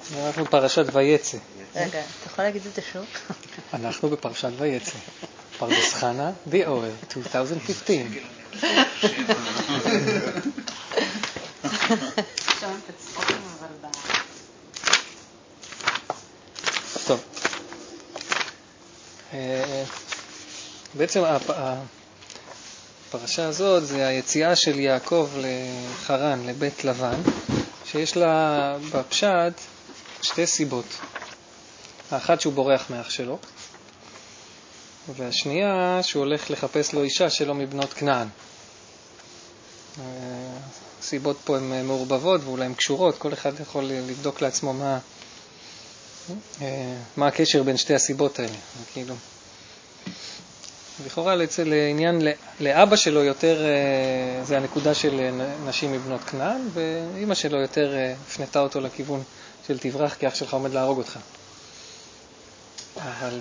אנחנו פרשת ויצא. רגע, אתה יכול להגיד את זה שוב? אנחנו בפרשת ויצא. פרדס חנה, The Oil, 2015. טוב. בעצם הפרשה הזאת זה היציאה של יעקב לחרן, לבית לבן, שיש לה בפשט שתי סיבות. האחת שהוא בורח מאח שלו, והשנייה שהוא הולך לחפש לו אישה שלו מבנות כנען. הסיבות פה הן מעורבבות ואולי הן קשורות, כל אחד יכול לבדוק לעצמו מה הקשר בין שתי הסיבות האלה. כאילו, לכאורה לעניין לאבא שלו יותר זה הנקודה של נשים מבנות כנען, ואמא שלו יותר הפנתה אותו לכיוון של תברח כי אח שלך עומד להרוג אותך. אבל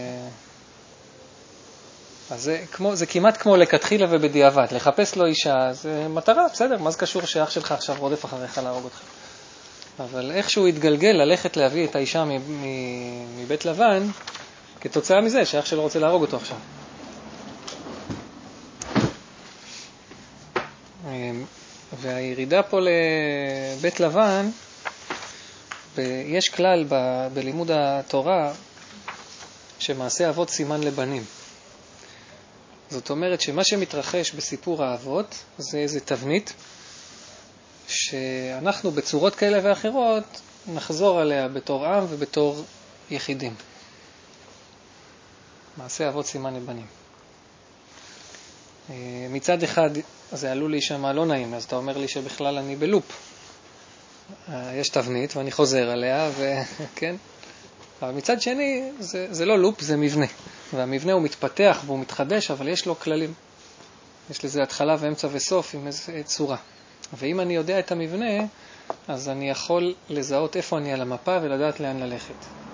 אז זה כמעט כמו לכתחילה ובדיעבד. לחפש לו אישה זה מטרה, בסדר, מה זה קשור שאח שלך עכשיו רודף אחריך להרוג אותך? אבל איכשהו התגלגל ללכת להביא את האישה מבית לבן כתוצאה מזה שאח שלו רוצה להרוג אותו עכשיו. והירידה פה לבית לבן, יש כלל בלימוד התורה שמעשה אבות סימן לבנים. זאת אומרת שמה שמתרחש בסיפור האבות זה איזה תבנית שאנחנו בצורות כאלה ואחרות נחזור עליה בתור עם ובתור יחידים. מעשה אבות סימן לבנים. מצד אחד זה עלול להישמע לא נעים, אז אתה אומר לי שבכלל אני בלופ. יש תבנית ואני חוזר עליה, וכן. אבל מצד שני זה לא לופ, זה מבנה. והמבנה הוא מתפתח והוא מתחדש, אבל יש לו כללים. יש לזה התחלה ואמצע וסוף עם איזו צורה. ואם אני יודע את המבנה, אז אני יכול לזהות איפה אני על המפה ולדעת לאן ללכת.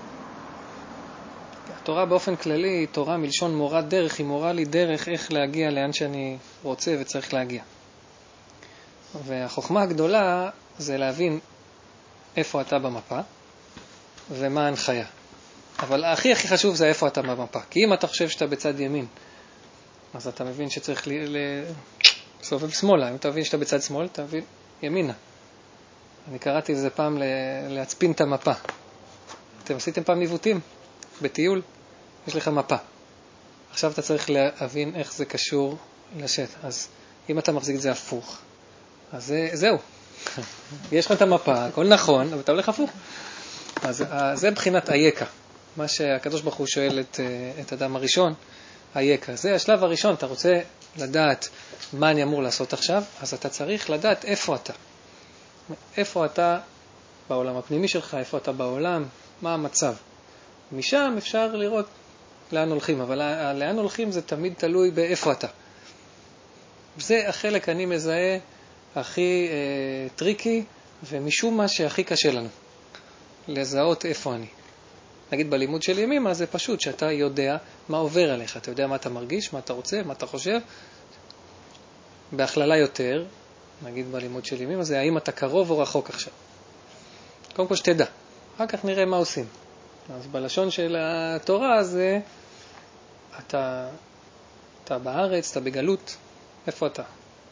התורה באופן כללי היא תורה מלשון מורת דרך, היא מורה לי דרך איך להגיע לאן שאני רוצה וצריך להגיע. והחוכמה הגדולה זה להבין איפה אתה במפה ומה ההנחיה. אבל הכי חשוב זה איפה אתה במפה. כי אם אתה חושב שאתה בצד ימין, אז אתה מבין שצריך לסובב שמאלה. אם אתה מבין שאתה בצד שמאל, אתה מבין ימינה. אני קראתי איזה פעם להצפין את המפה. אתם עשיתם פעם ניווטים? בטיול? יש לך מפה. עכשיו אתה צריך להבין איך זה קשור לשטח. אז אם אתה מחזיק את זה הפוך, אז זהו. יש לך את המפה, הכל נכון, אבל אתה הולך הפוך. אז זה בחינת איקה. מה שהקדוש ברוך הוא שואל את אדם הראשון, איקה. זה השלב הראשון, אתה רוצה לדעת מה אני אמור לעשות עכשיו, אז אתה צריך לדעת איפה אתה. איפה אתה בעולם הפנימי שלך, איפה אתה בעולם, מה המצב. משם אפשר לראות לאן הולכים, אבל לאן הולכים זה תמיד תלוי באיפה אתה. זה החלק אני מזהה הכי טריקי, ומשום מה שהכי קשה לנו. לזהות איפה אני. נגיד בלימוד של ימימה זה פשוט שאתה יודע מה עובר עליך. אתה יודע מה אתה מרגיש, מה אתה רוצה, מה אתה חושב. בהכללה יותר, נגיד בלימוד של ימימה, זה האם אתה קרוב או רחוק עכשיו. קודם כל שתדע. אחר כך נראה מה עושים. אז בלשון של התורה זה אתה בארץ, אתה בגלות. איפה אתה?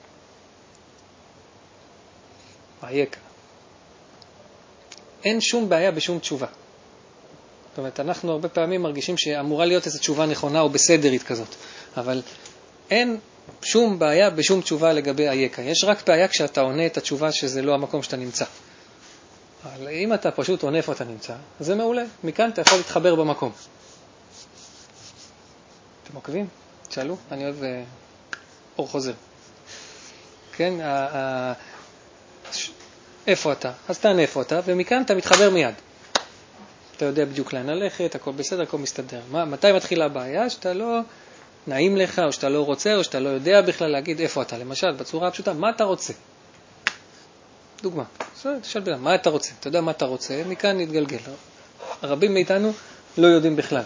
איקה. אין שום בעיה בשום תשובה. זאת אומרת, אנחנו הרבה פעמים מרגישים שאמורה להיות איזו תשובה נכונה או בסדרית כזאת. אבל אין שום בעיה בשום תשובה לגבי איקה. יש רק בעיה כשאתה עונה את התשובה שזה לא המקום שאתה נמצא. אבל אם אתה פשוט עונה איפה אתה נמצא, זה מעולה. מכאן אתה יכול להתחבר במקום. אתם עוקבים? תשאלו, אני אוהב אור חוזר. כן, איפה אתה? אז תענה איפה אתה, ומכאן אתה מתחבר מיד. אתה יודע בדיוק לאן ללכת, הכל בסדר, הכל מסתדר. מתי מתחילה הבעיה? שאתה לא נעים לך, או שאתה לא רוצה, או שאתה לא יודע בכלל להגיד איפה אתה. למשל, בצורה הפשוטה, מה אתה רוצה? דוגמה. תשאל בלם, מה אתה רוצה? אתה יודע מה אתה רוצה, מכאן נתגלגל. הרבים מאיתנו לא יודעים בכלל.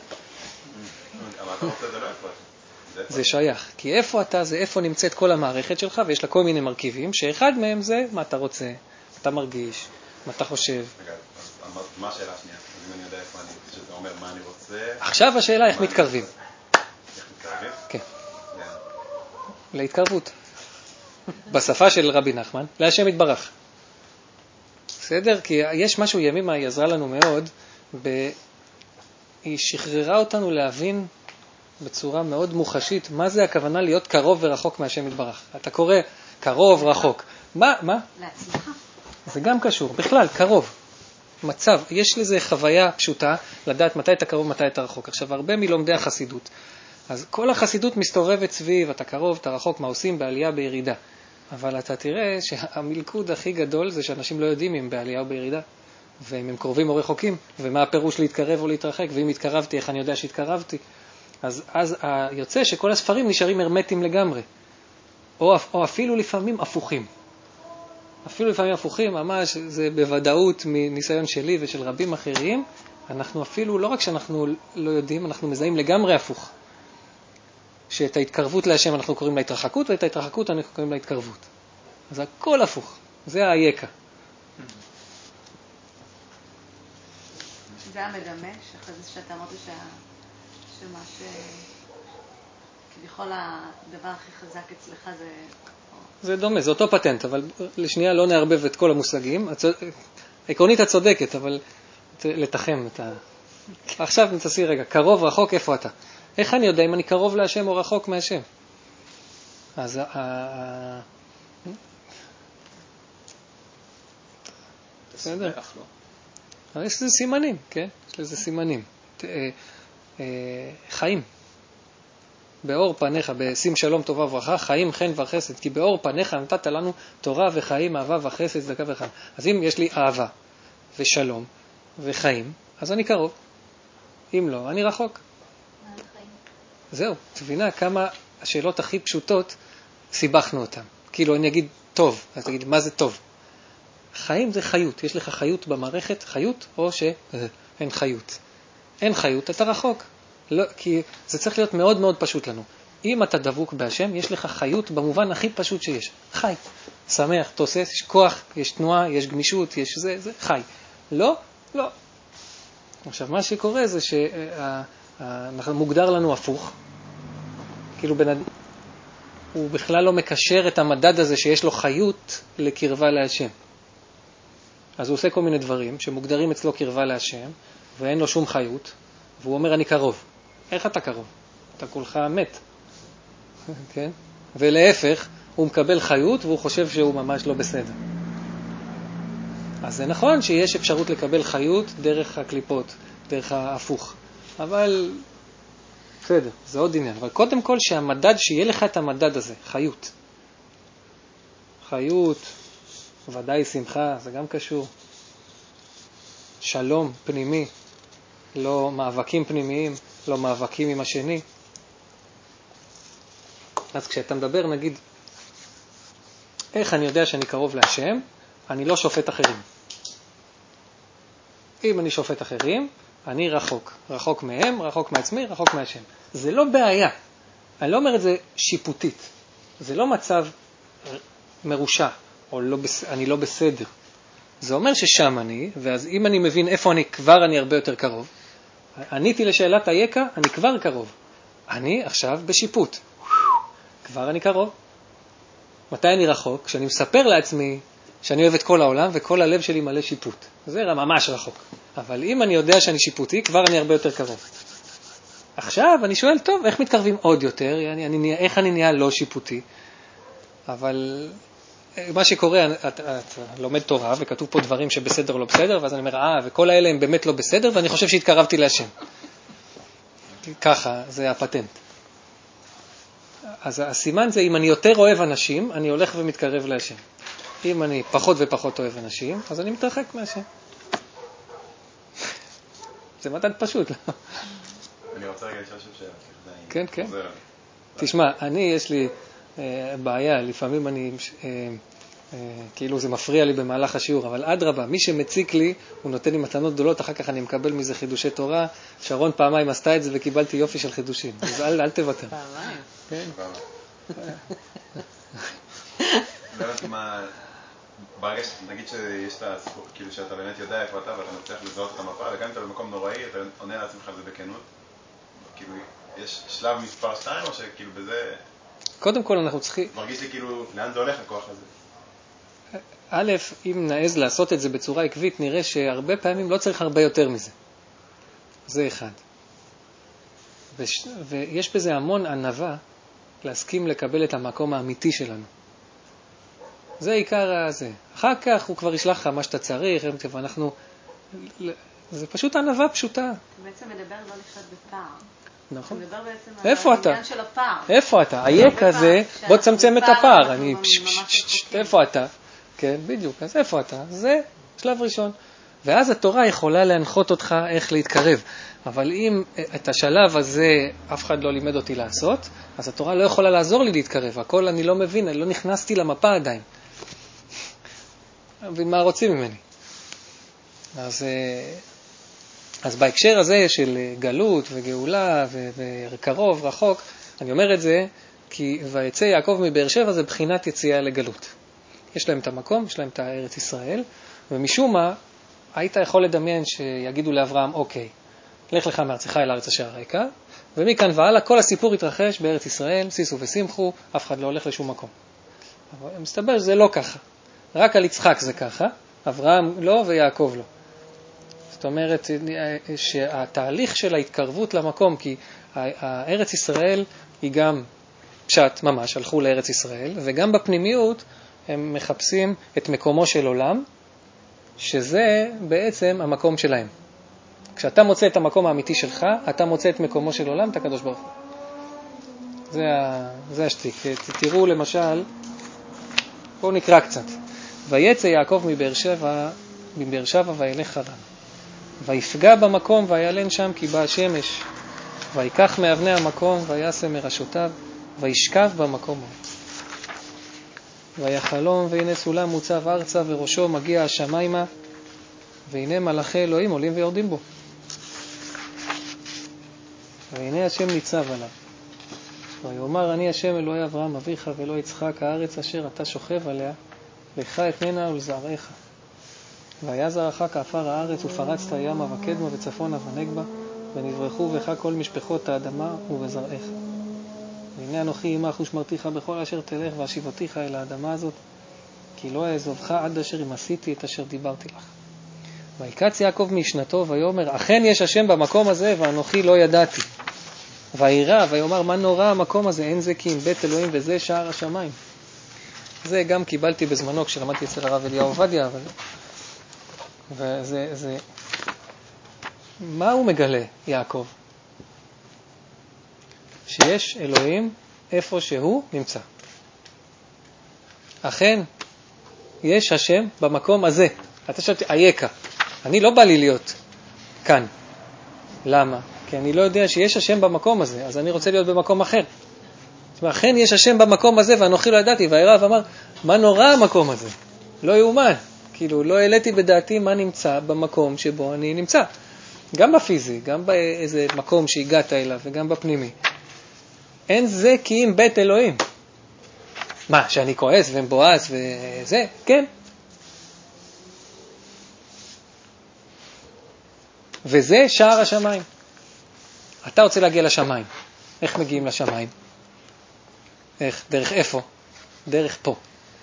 זה שייך. כי איפה אתה זה איפה נמצאת כל המערכת שלך, ויש לה כל מיני מרכיבים, שאחד מהם זה מה אתה רוצה, אתה מרגיש, מה אתה חושב. רגע, אז מה השאלה השנייה? אז אם אני יודע איפה אני, שזה אומר מה אני רוצה... עכשיו השאלה איך מתקרבים. איך מתקרבים? כן. להתקרבות. בשפה של רבי נחמן, להשם יתברך. בסדר? כי יש משהו, ימימה היא עזרה לנו מאוד, היא שחררה אותנו להבין בצורה מאוד מוחשית מה זה הכוונה להיות קרוב ורחוק מהשם יתברך. אתה קורא קרוב, רחוק. מה? לעצמך. זה גם קשור. בכלל, קרוב. מצב. יש לזה חוויה פשוטה לדעת מתי אתה קרוב, מתי אתה רחוק. עכשיו, הרבה מלומדי החסידות. אז כל החסידות מסתובבת סביב, אתה קרוב, אתה רחוק, מה עושים בעלייה, בירידה. אבל אתה תראה שהמלכוד הכי גדול זה שאנשים לא יודעים אם בעלייה או בירידה. ואם הם קרובים או רחוקים, ומה הפירוש להתקרב או להתרחק, ואם התקרבתי, איך אני יודע שהתקרבתי. אז יוצא שכל הספרים נשארים הרמטיים לגמרי. או אפילו לפעמים הפוכים. אפילו לפעמים הפוכים, ממש, זה בוודאות מניסיון שלי ושל רבים אחרים, אנחנו אפילו, לא רק שאנחנו לא יודעים, אנחנו מזהים לגמרי הפוך. שאת ההתקרבות להשם אנחנו קוראים להתרחקות, ואת ההתרחקות אנחנו קוראים להתקרבות. אז הכל הפוך. זה היקה. זה המדמה, שאחרי זה שאתה אמרת שמה כביכול הדבר הכי חזק אצלך זה... זה דומה, זה אותו פטנט, אבל לשנייה לא נערבב את כל המושגים. עקרונית את צודקת, אבל לתחם את ה... עכשיו נתעשי רגע, קרוב, רחוק, איפה אתה? איך אני יודע אם אני קרוב להשם או רחוק מהשם? אז בסדר. יש לזה סימנים, כן? יש לזה סימנים. חיים. באור פניך, בשים שלום טובה וברכה, חיים, חן וחסד. כי באור פניך נתת לנו תורה וחיים, אהבה וחסד, צדקה וחן. אז אם יש לי אהבה ושלום וחיים, אז אני קרוב. אם לא, אני רחוק. זהו, תבינה כמה השאלות הכי פשוטות סיבכנו אותן. כאילו אני אגיד טוב, אז תגיד מה זה טוב? חיים זה חיות, יש לך חיות במערכת, חיות או שאין חיות. אין חיות, אתה רחוק. לא, כי זה צריך להיות מאוד מאוד פשוט לנו. אם אתה דבוק בהשם, יש לך חיות במובן הכי פשוט שיש. חי, שמח, תוסס, יש כוח, יש תנועה, יש גמישות, יש זה, חי. לא, לא. עכשיו, מה שקורה זה מוגדר לנו הפוך. כאילו הוא בכלל לא מקשר את המדד הזה שיש לו חיות לקרבה להשם. אז הוא עושה כל מיני דברים שמוגדרים אצלו קרבה להשם, ואין לו שום חיות, והוא אומר אני קרוב. איך אתה קרוב? אתה כולך מת. כן? ולהפך, הוא מקבל חיות והוא חושב שהוא ממש לא בסדר. אז זה נכון שיש אפשרות לקבל חיות דרך הקליפות, דרך ההפוך. אבל בסדר, זה עוד עניין. אבל קודם כל שהמדד, שיהיה לך את המדד הזה, חיות. חיות, ודאי שמחה, זה גם קשור. שלום פנימי, לא מאבקים פנימיים, לא מאבקים עם השני. אז כשאתה מדבר, נגיד, איך אני יודע שאני קרוב להשם? אני לא שופט אחרים. אם אני שופט אחרים, אני רחוק. רחוק מהם, רחוק מעצמי, רחוק מהשם. זה לא בעיה. אני לא אומר את זה שיפוטית. זה לא מצב מרושע, או אני לא בסדר. זה אומר ששם אני, ואז אם אני מבין איפה אני כבר, אני הרבה יותר קרוב. עניתי לשאלת היקה, אני כבר קרוב. אני עכשיו בשיפוט. כבר אני קרוב. מתי אני רחוק? כשאני מספר לעצמי שאני אוהב את כל העולם, וכל הלב שלי מלא שיפוט. זה ממש רחוק. אבל אם אני יודע שאני שיפוטי, כבר אני הרבה יותר קרוב. עכשיו אני שואל, טוב, איך מתקרבים עוד יותר? איך אני נהיה לא שיפוטי? אבל מה שקורה, אתה לומד תורה, וכתוב פה דברים שבסדר או לא בסדר, ואז אני אומר, וכל האלה הם באמת לא בסדר, ואני חושב שהתקרבתי להשם. ככה, זה הפטנט. אז הסימן זה, אם אני יותר אוהב אנשים, אני הולך ומתקרב להשם. אם אני פחות ופחות אוהב אנשים, אז אני מתרחק מהשם. זה מדד פשוט. אני רוצה רגע לשאול שאלה. כן, כן. תשמע, יש לי בעיה, לפעמים כאילו זה מפריע לי במהלך השיעור, אבל אדרבה, מי שמציק לי, הוא נותן לי מתנות גדולות, אחר כך אני מקבל מזה חידושי תורה. שרון פעמיים עשתה את זה וקיבלתי יופי של חידושים. אז אל תוותר. פעמיים? כן. לא יודעת מה, ברגע שנגיד שיש את הסיפור, כאילו שאתה באמת יודע איפה אתה ואתה מצליח לזהות את המפה, וגם אם אתה במקום נוראי, אתה עונה לעצמך על זה בכנות. כאילו, יש שלב מספר 2 או שכאילו בזה... קודם כל אנחנו צריכים... מרגיש לי כאילו, לאן זה הולך הכוח הזה? א', אם נעז לעשות את זה בצורה עקבית, נראה שהרבה פעמים לא צריך הרבה יותר מזה. זה אחד. ויש בזה המון ענווה להסכים לקבל את המקום האמיתי שלנו. זה עיקר הזה. אחר כך הוא כבר ישלח לך מה שאתה צריך, ואנחנו... זה פשוט ענווה פשוטה. אתה בעצם מדבר לא לחיות בפער. נכון. אתה מדבר בעצם איפה על אתה? העניין של הפער. איפה אתה? היק הזה, בוא תצמצם את הפער. אני... איפה אתה? כן, בדיוק. אז איפה אתה? זה שלב ראשון. ואז התורה יכולה להנחות אותך איך להתקרב. אבל אם את השלב הזה אף אחד לא לימד אותי לעשות, אז התורה לא יכולה לעזור לי להתקרב. הכל אני לא מבין, אני לא נכנסתי למפה עדיין. ומה רוצים ממני? אז בהקשר הזה של גלות וגאולה וקרוב, רחוק, אני אומר את זה כי ויצא יעקב מבאר שבע זה בחינת יציאה לגלות. יש להם את המקום, יש להם את הארץ ישראל, ומשום מה היית יכול לדמיין שיגידו לאברהם, אוקיי, לך לך מארצך אל הארץ אשר אראך, ומכאן והלאה כל הסיפור התרחש בארץ ישראל, שישו ושמחו, אף אחד לא הולך לשום מקום. אבל מסתבר שזה לא ככה. רק על יצחק זה ככה, אברהם לא ויעקב לא. זאת אומרת שהתהליך של ההתקרבות למקום, כי הארץ ישראל היא גם פשט ממש, הלכו לארץ ישראל, וגם בפנימיות הם מחפשים את מקומו של עולם, שזה בעצם המקום שלהם. כשאתה מוצא את המקום האמיתי שלך, אתה מוצא את מקומו של עולם, את הקדוש ברוך הוא. זה השתיק. תראו למשל, בואו נקרא קצת. ויצא יעקב מבאר שבע וילך חרן. ויפגע במקום וילן שם כי באה השמש. ויקח מאבני המקום ויעשה מראשותיו וישכב במקום ההוא. ויחלום והנה סולם מוצב ארצה וראשו מגיע השמיימה והנה מלאכי אלוהים עולים ויורדים בו. והנה השם ניצב עליו. ויאמר אני השם אלוהי אברהם אביך ואלוהי יצחק הארץ אשר אתה שוכב עליה לך אתננה ולזרעך. והיה זרעך כעפר הארץ ופרצת ימה וקדמה וצפונה ונגבה ונברחו בך כל משפחות האדמה ובזרעך. והנה אנוכי עמך ושמרתיך בכל אשר תלך והשיבתיך אל האדמה הזאת כי לא אעזובך עד אשר אם עשיתי את אשר דיברתי לך. ויקץ יעקב משנתו ויאמר אכן יש השם במקום הזה ואנוכי לא ידעתי. וירא ויאמר מה נורא המקום הזה, אין זה כי אם בית אלוהים וזה שער השמיים. זה גם קיבלתי בזמנו כשלמדתי אצל הרב אליהו עובדיה, וזה מה הוא מגלה יעקב? שיש אלוהים איפה שהוא נמצא. אכן יש השם במקום הזה. אתה שאלתי אייכה, אני לא בא לי להיות כאן. למה? כי אני לא יודע שיש השם במקום הזה, אז אני רוצה להיות במקום אחר. זאת אומרת, אכן יש השם במקום הזה ואנוכי לא ידעתי. וירא ואמר מה נורא המקום הזה, לא יאומן. כאילו לא העליתי בדעתי מה נמצא במקום שבו אני נמצא, גם בפיזי, גם באיזה מקום שהגעת אליו וגם בפנימי. אין זה כי אם בית אלוהים. מה, שאני כועס ומבואס וזה? כן. וזה שער השמיים. אתה רוצה להגיע לשמיים. איך מגיעים לשמיים? איך? דרך איפה? דרך פה.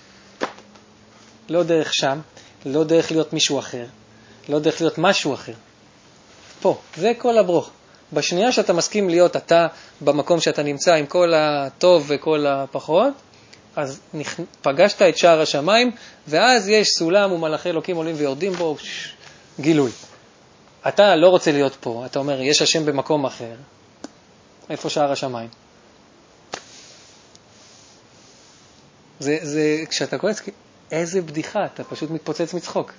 לא דרך שם, לא דרך להיות מישהו אחר, לא דרך להיות משהו אחר. פה, זה כל הברוך. בשנייה שאתה מסכים להיות אתה במקום שאתה נמצא עם כל הטוב וכל הפחות, אז פגשת את שער השמיים, ואז יש סולם ומלאכי אלוקים עולים ויורדים בו, גילוי. אתה לא רוצה להיות פה, אתה אומר, יש השם במקום אחר. איפה שער השמיים? זה כשאתה קורא, איזה בדיחה, אתה פשוט מתפוצץ מצחוק.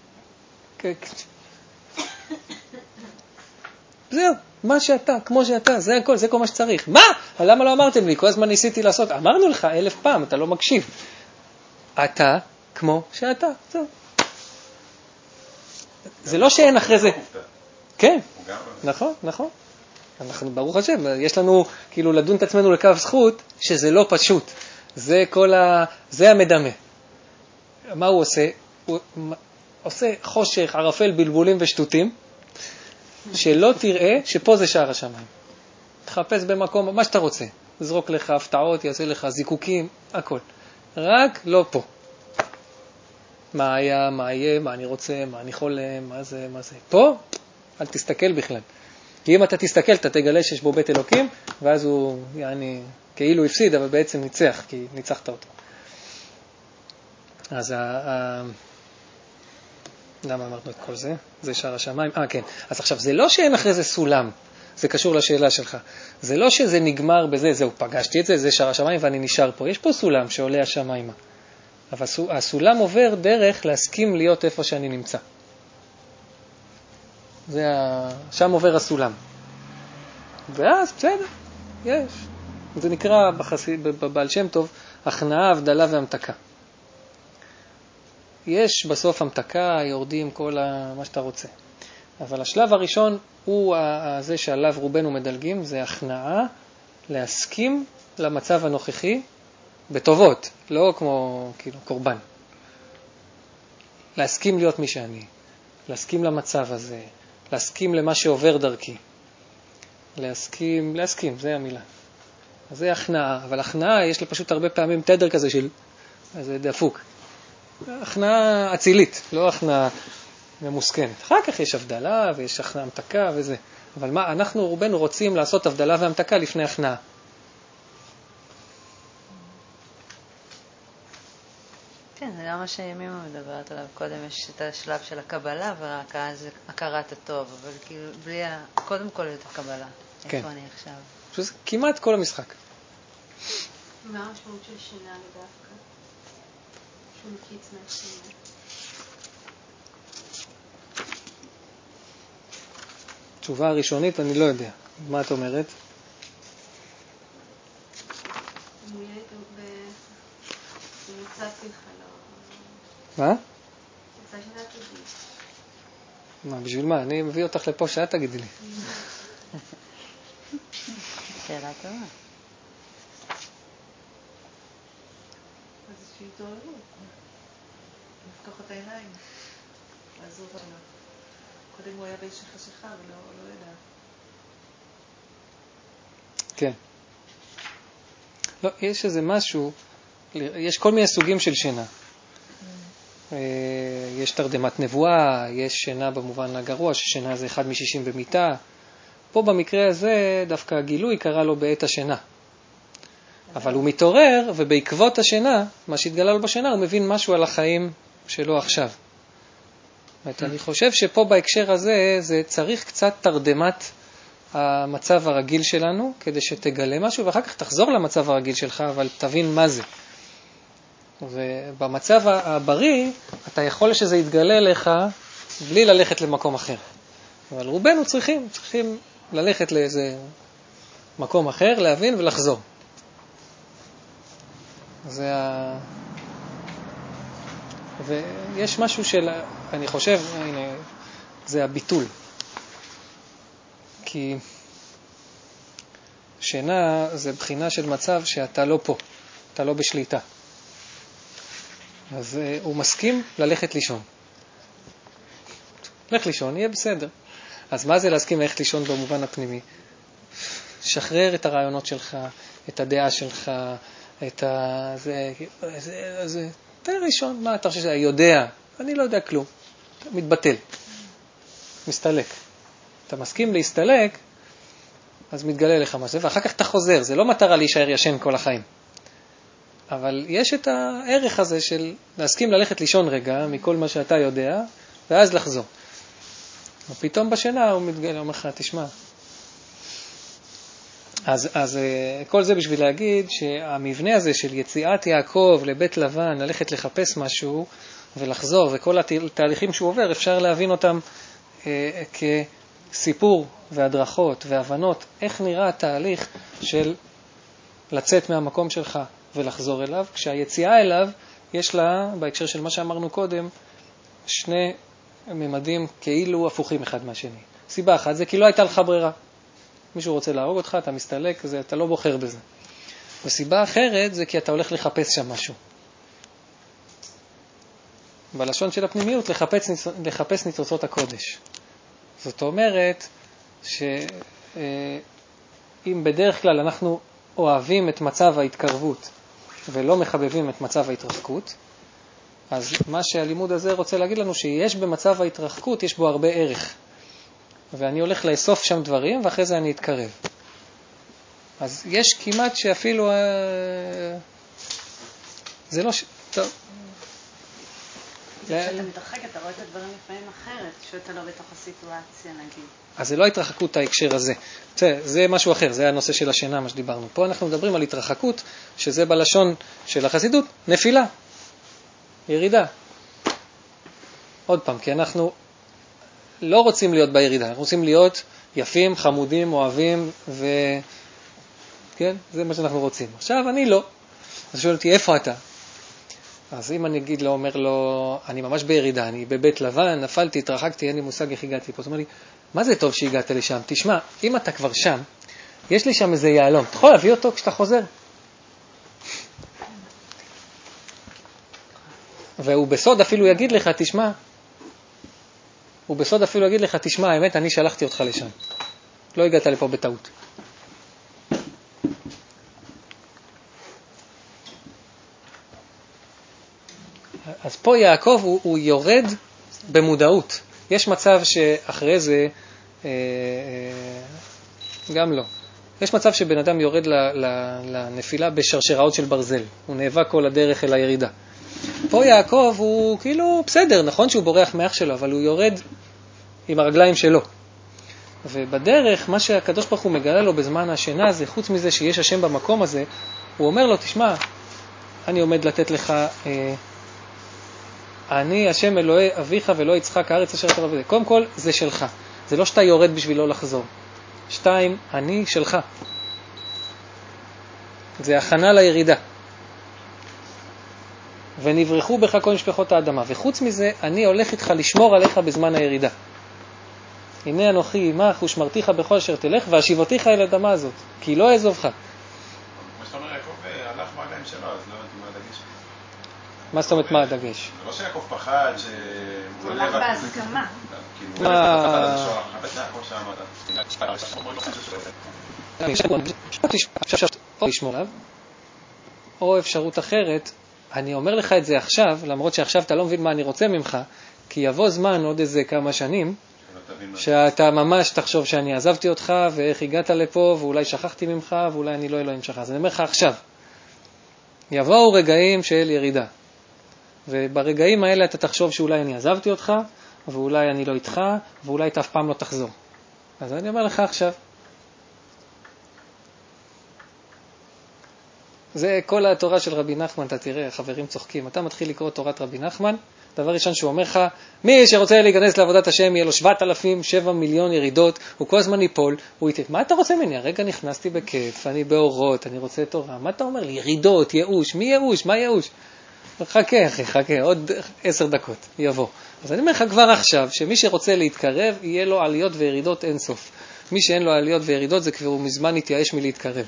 זהו, מה שאתה, כמו שאתה, זה הכל, זה כל מה שצריך. מה? למה לא אמרתם לי? כל הזמן ניסיתי לעשות. אמרנו לך 1000 פעם, אתה לא מקשיב. אתה כמו שאתה, זהו. זה לא שאין אחרי זה. כן, נכון, נכון. אנחנו, ברוך השם, יש לנו כאילו לדון את עצמנו לקו זכות, שזה לא פשוט. זה המדמה. מה הוא עושה? הוא עושה חושך, ערפל, בלבולים ושטותים, שלא תראה שפה זה שער השמיים. תחפש במקום, מה שאתה רוצה. זרוק לך הפתעות, יעשה לך זיקוקים, הכל. רק לא פה. מה היה, מה יהיה, מה אני רוצה, מה אני חולם, מה זה, מה זה. פה, אל תסתכל בכלל. כי אם אתה תסתכל, אתה תגלה שיש בו בית אלוקים, ואז הוא, כאילו הפסיד, אבל בעצם ניצח, כי ניצחת אותו. אז למה אמרנו את כל זה? זה שער השמיים. כן. אז עכשיו, זה לא שאין אחרי זה סולם. זה קשור לשאלה שלך. זה לא שזה נגמר בזה, זהו, פגשתי את זה, זה שער השמיים ואני נשאר פה. יש פה סולם שעולה השמיימה. אבל הסולם עובר דרך להסכים להיות איפה שאני נמצא. שם עובר הסולם. ואז, בסדר, יש. זה נקרא בבעל שם טוב, הכנעה, הבדלה והמתקה. יש בסוף המתקה, יורדים כל מה שאתה רוצה. אבל השלב הראשון הוא זה שעליו רובנו מדלגים, זה הכנעה, להסכים למצב הנוכחי בטובות, לא כמו כאילו קורבן. להסכים להיות מי שאני, להסכים למצב הזה, להסכים למה שעובר דרכי. להסכים, זה המילה. אז זה הכנעה, אבל הכנעה יש לה פשוט הרבה פעמים תדר כזה של, זה דפוק. הכנעה אצילית, לא הכנעה ממוסכנת. אחר כך יש הבדלה ויש הכנעה המתקה וזה. אבל מה, אנחנו רובנו רוצים לעשות הבדלה והמתקה לפני הכנעה. כן, זה גם מה שימימה מדברת עליו. קודם יש את השלב של הקבלה ורק אז הכרת הטוב, אבל כאילו בלי קודם כל את הקבלה. כן. איפה אני עכשיו? זה כמעט כל המשחק. מה המשמעות של שינה לדווקא? שהוא מקיץ מהשינה. תשובה הראשונית, אני לא יודע. מה את אומרת? מוצאתי לך מה? רוצה שאת תגיד. מה, בשביל מה? אני מביא אותך לפה שאת תגידי לי. שאלה טובה. אז שיתעוררו. לפתוח את העיניים. לעזור עליו. קודם הוא היה באיזושהי חשיכה ולא ידע. כן. לא, יש איזה משהו, יש כל מיני סוגים של שינה. יש תרדמת נבואה, יש שינה במובן הגרוע, ששינה זה 1 מ-60 במיטה. פה במקרה הזה דווקא הגילוי קרא לו בעת השינה. אבל הוא מתעורר, ובעקבות השינה, מה שהתגלה לו בשינה, הוא מבין משהו על החיים שלו עכשיו. אני חושב שפה בהקשר הזה, זה צריך קצת תרדמת המצב הרגיל שלנו, כדי שתגלה משהו, ואחר כך תחזור למצב הרגיל שלך, אבל תבין מה זה. ובמצב הבריא, אתה יכול שזה יתגלה לך, בלי ללכת למקום אחר. אבל רובנו צריכים ללכת לאיזה מקום אחר, להבין ולחזור. ויש משהו אני חושב, הנה, זה הביטול. כי שינה זה בחינה של מצב שאתה לא פה, אתה לא בשליטה. אז הוא מסכים ללכת לישון. לך לישון, יהיה בסדר. אז מה זה להסכים ללכת לישון במובן הפנימי? שחרר את הרעיונות שלך, את הדעה שלך, את זה. תן ראשון, מה אתה חושב שזה? יודע. אני לא יודע כלום. מתבטל. מסתלק. אתה מסכים להסתלק, אז מתגלה לך מה זה, ואחר כך אתה חוזר. זה לא מטרה להישאר ישן כל החיים. אבל יש את הערך הזה של להסכים ללכת לישון רגע, מכל מה שאתה יודע, ואז לחזור. ופתאום בשינה הוא מתגלה, אומר לך, תשמע. אז כל זה בשביל להגיד שהמבנה הזה של יציאת יעקב לבית לבן, ללכת לחפש משהו ולחזור, וכל התהליכים שהוא עובר, אפשר להבין אותם כסיפור והדרכות והבנות, איך נראה התהליך של לצאת מהמקום שלך ולחזור אליו, כשהיציאה אליו יש לה, בהקשר של מה שאמרנו קודם, שני ממדים כאילו הפוכים אחד מהשני. סיבה אחת זה כי לא הייתה לך ברירה. מישהו רוצה להרוג אותך, אתה מסתלק, אתה לא בוחר בזה. וסיבה אחרת זה כי אתה הולך לחפש שם משהו. בלשון של הפנימיות, לחפש ניצוצות הקודש. זאת אומרת, שאם בדרך כלל אנחנו אוהבים את מצב ההתקרבות, ולא מחבבים את מצב ההתרחקות, אז מה שהלימוד הזה רוצה להגיד לנו, שיש במצב ההתרחקות, יש בו הרבה ערך. ואני הולך לאסוף שם דברים, ואחרי זה אני אתקרב. אז יש כמעט שאפילו... זה לא... טוב. כשאתה מתרחק, אתה רואה את הדברים לפעמים אחרת, שאתה לא בתוך הסיטואציה, נגיד. אז זה לא התרחקות ההקשר הזה. זה משהו אחר, זה הנושא של השינה, מה שדיברנו. פה אנחנו מדברים על התרחקות, שזה בלשון של החסידות, נפילה, ירידה. עוד פעם, כי אנחנו לא רוצים להיות בירידה, אנחנו רוצים להיות יפים, חמודים, אוהבים, כן, זה מה שאנחנו רוצים. עכשיו אני לא. אז שואל אותי, איפה אתה? אז אם אני אגיד לו, אומר לו, אני ממש בירידה, אני בבית לבן, נפלתי, התרחקתי, אין לי מושג איך הגעתי פה. זאת אומרת לי, מה זה טוב שהגעת לשם? תשמע, אם אתה כבר שם, יש לי שם איזה יעלום, אתה יכול להביא אותו כשאתה חוזר? והוא בסוד אפילו יגיד לך, תשמע, האמת, אני שלחתי אותך לשם. לא הגעת לפה בטעות. אז פה יעקב הוא יורד במודעות. יש מצב שאחרי זה, גם לא. יש מצב שבן אדם יורד לנפילה בשרשראות של ברזל. הוא נאבק כל הדרך אל הירידה. פה יעקב הוא כאילו בסדר, נכון שהוא בורח מאח שלו, אבל הוא יורד עם הרגליים שלו. ובדרך, מה שהקדוש ברוך הוא מגלה לו בזמן השינה, זה חוץ מזה שיש השם במקום הזה, הוא אומר לו, תשמע, אני עומד לתת לך... אני השם אלוהי אביך ולא יצחק הארץ אשר אתה בזה. קודם כל, זה שלך. זה לא שאתה יורד בשביל לא לחזור. 2, אני שלך. זה הכנה לירידה. ונברחו בך כל משפחות האדמה. וחוץ מזה, אני הולך איתך לשמור עליך בזמן הירידה. הנה אנוכי עמך ושמרתיך בכל אשר תלך והשיבותיך אל האדמה הזאת, כי לא אעזובך. מה שאתה אומר, יעקב הלך מהרגליים שלו, אז לא יודעת מה הדגש. מה זאת אומרת מה הדגש? זה לא שיעקב פחד הוא הלך בהסכמה. כאילו, הוא הלך לשור החבטה, כמו שאמרת. או אפשרות אחרת, אני אומר לך את זה עכשיו, למרות שעכשיו אתה לא מבין מה אני רוצה ממך, כי יבוא זמן עוד איזה כמה שנים, שאתה ממש תחשוב שאני עזבתי אותך, ואיך הגעת לפה, ואולי שכחתי ממך, ואולי אני לא אלוהים שלך. אז אני אומר לך עכשיו, יבואו רגעים של ירידה. וברגעים האלה אתה תחשוב שאולי אני עזבתי אותך, ואולי אני לא איתך, ואולי אתה אף פעם לא תחזור. אז אני אומר לך עכשיו. זה כל התורה של רבי נחמן, אתה תראה, חברים צוחקים. אתה מתחיל לקרוא תורת רבי נחמן, דבר ראשון שהוא אומר לך, מי שרוצה להיכנס לעבודת השם, יהיה לו 7 מיליון ירידות, הוא כל הזמן ייפול, הוא יתת. מה אתה רוצה ממני? הרגע נכנסתי בכיף, אני באורות, אני רוצה תורה. מה אתה אומר לי? ירידות, ייאוש, מי ייאוש? מה ייאוש? חכה אחי, חכה, עוד 10 דקות, יבוא. אז אני אומר לך כבר עכשיו, שמי שרוצה להתקרב, יהיה לו עליות וירידות אין סוף. מי שאין לו עליות וירידות, זה כבר הוא מזמן יתייאש מלהתקרב.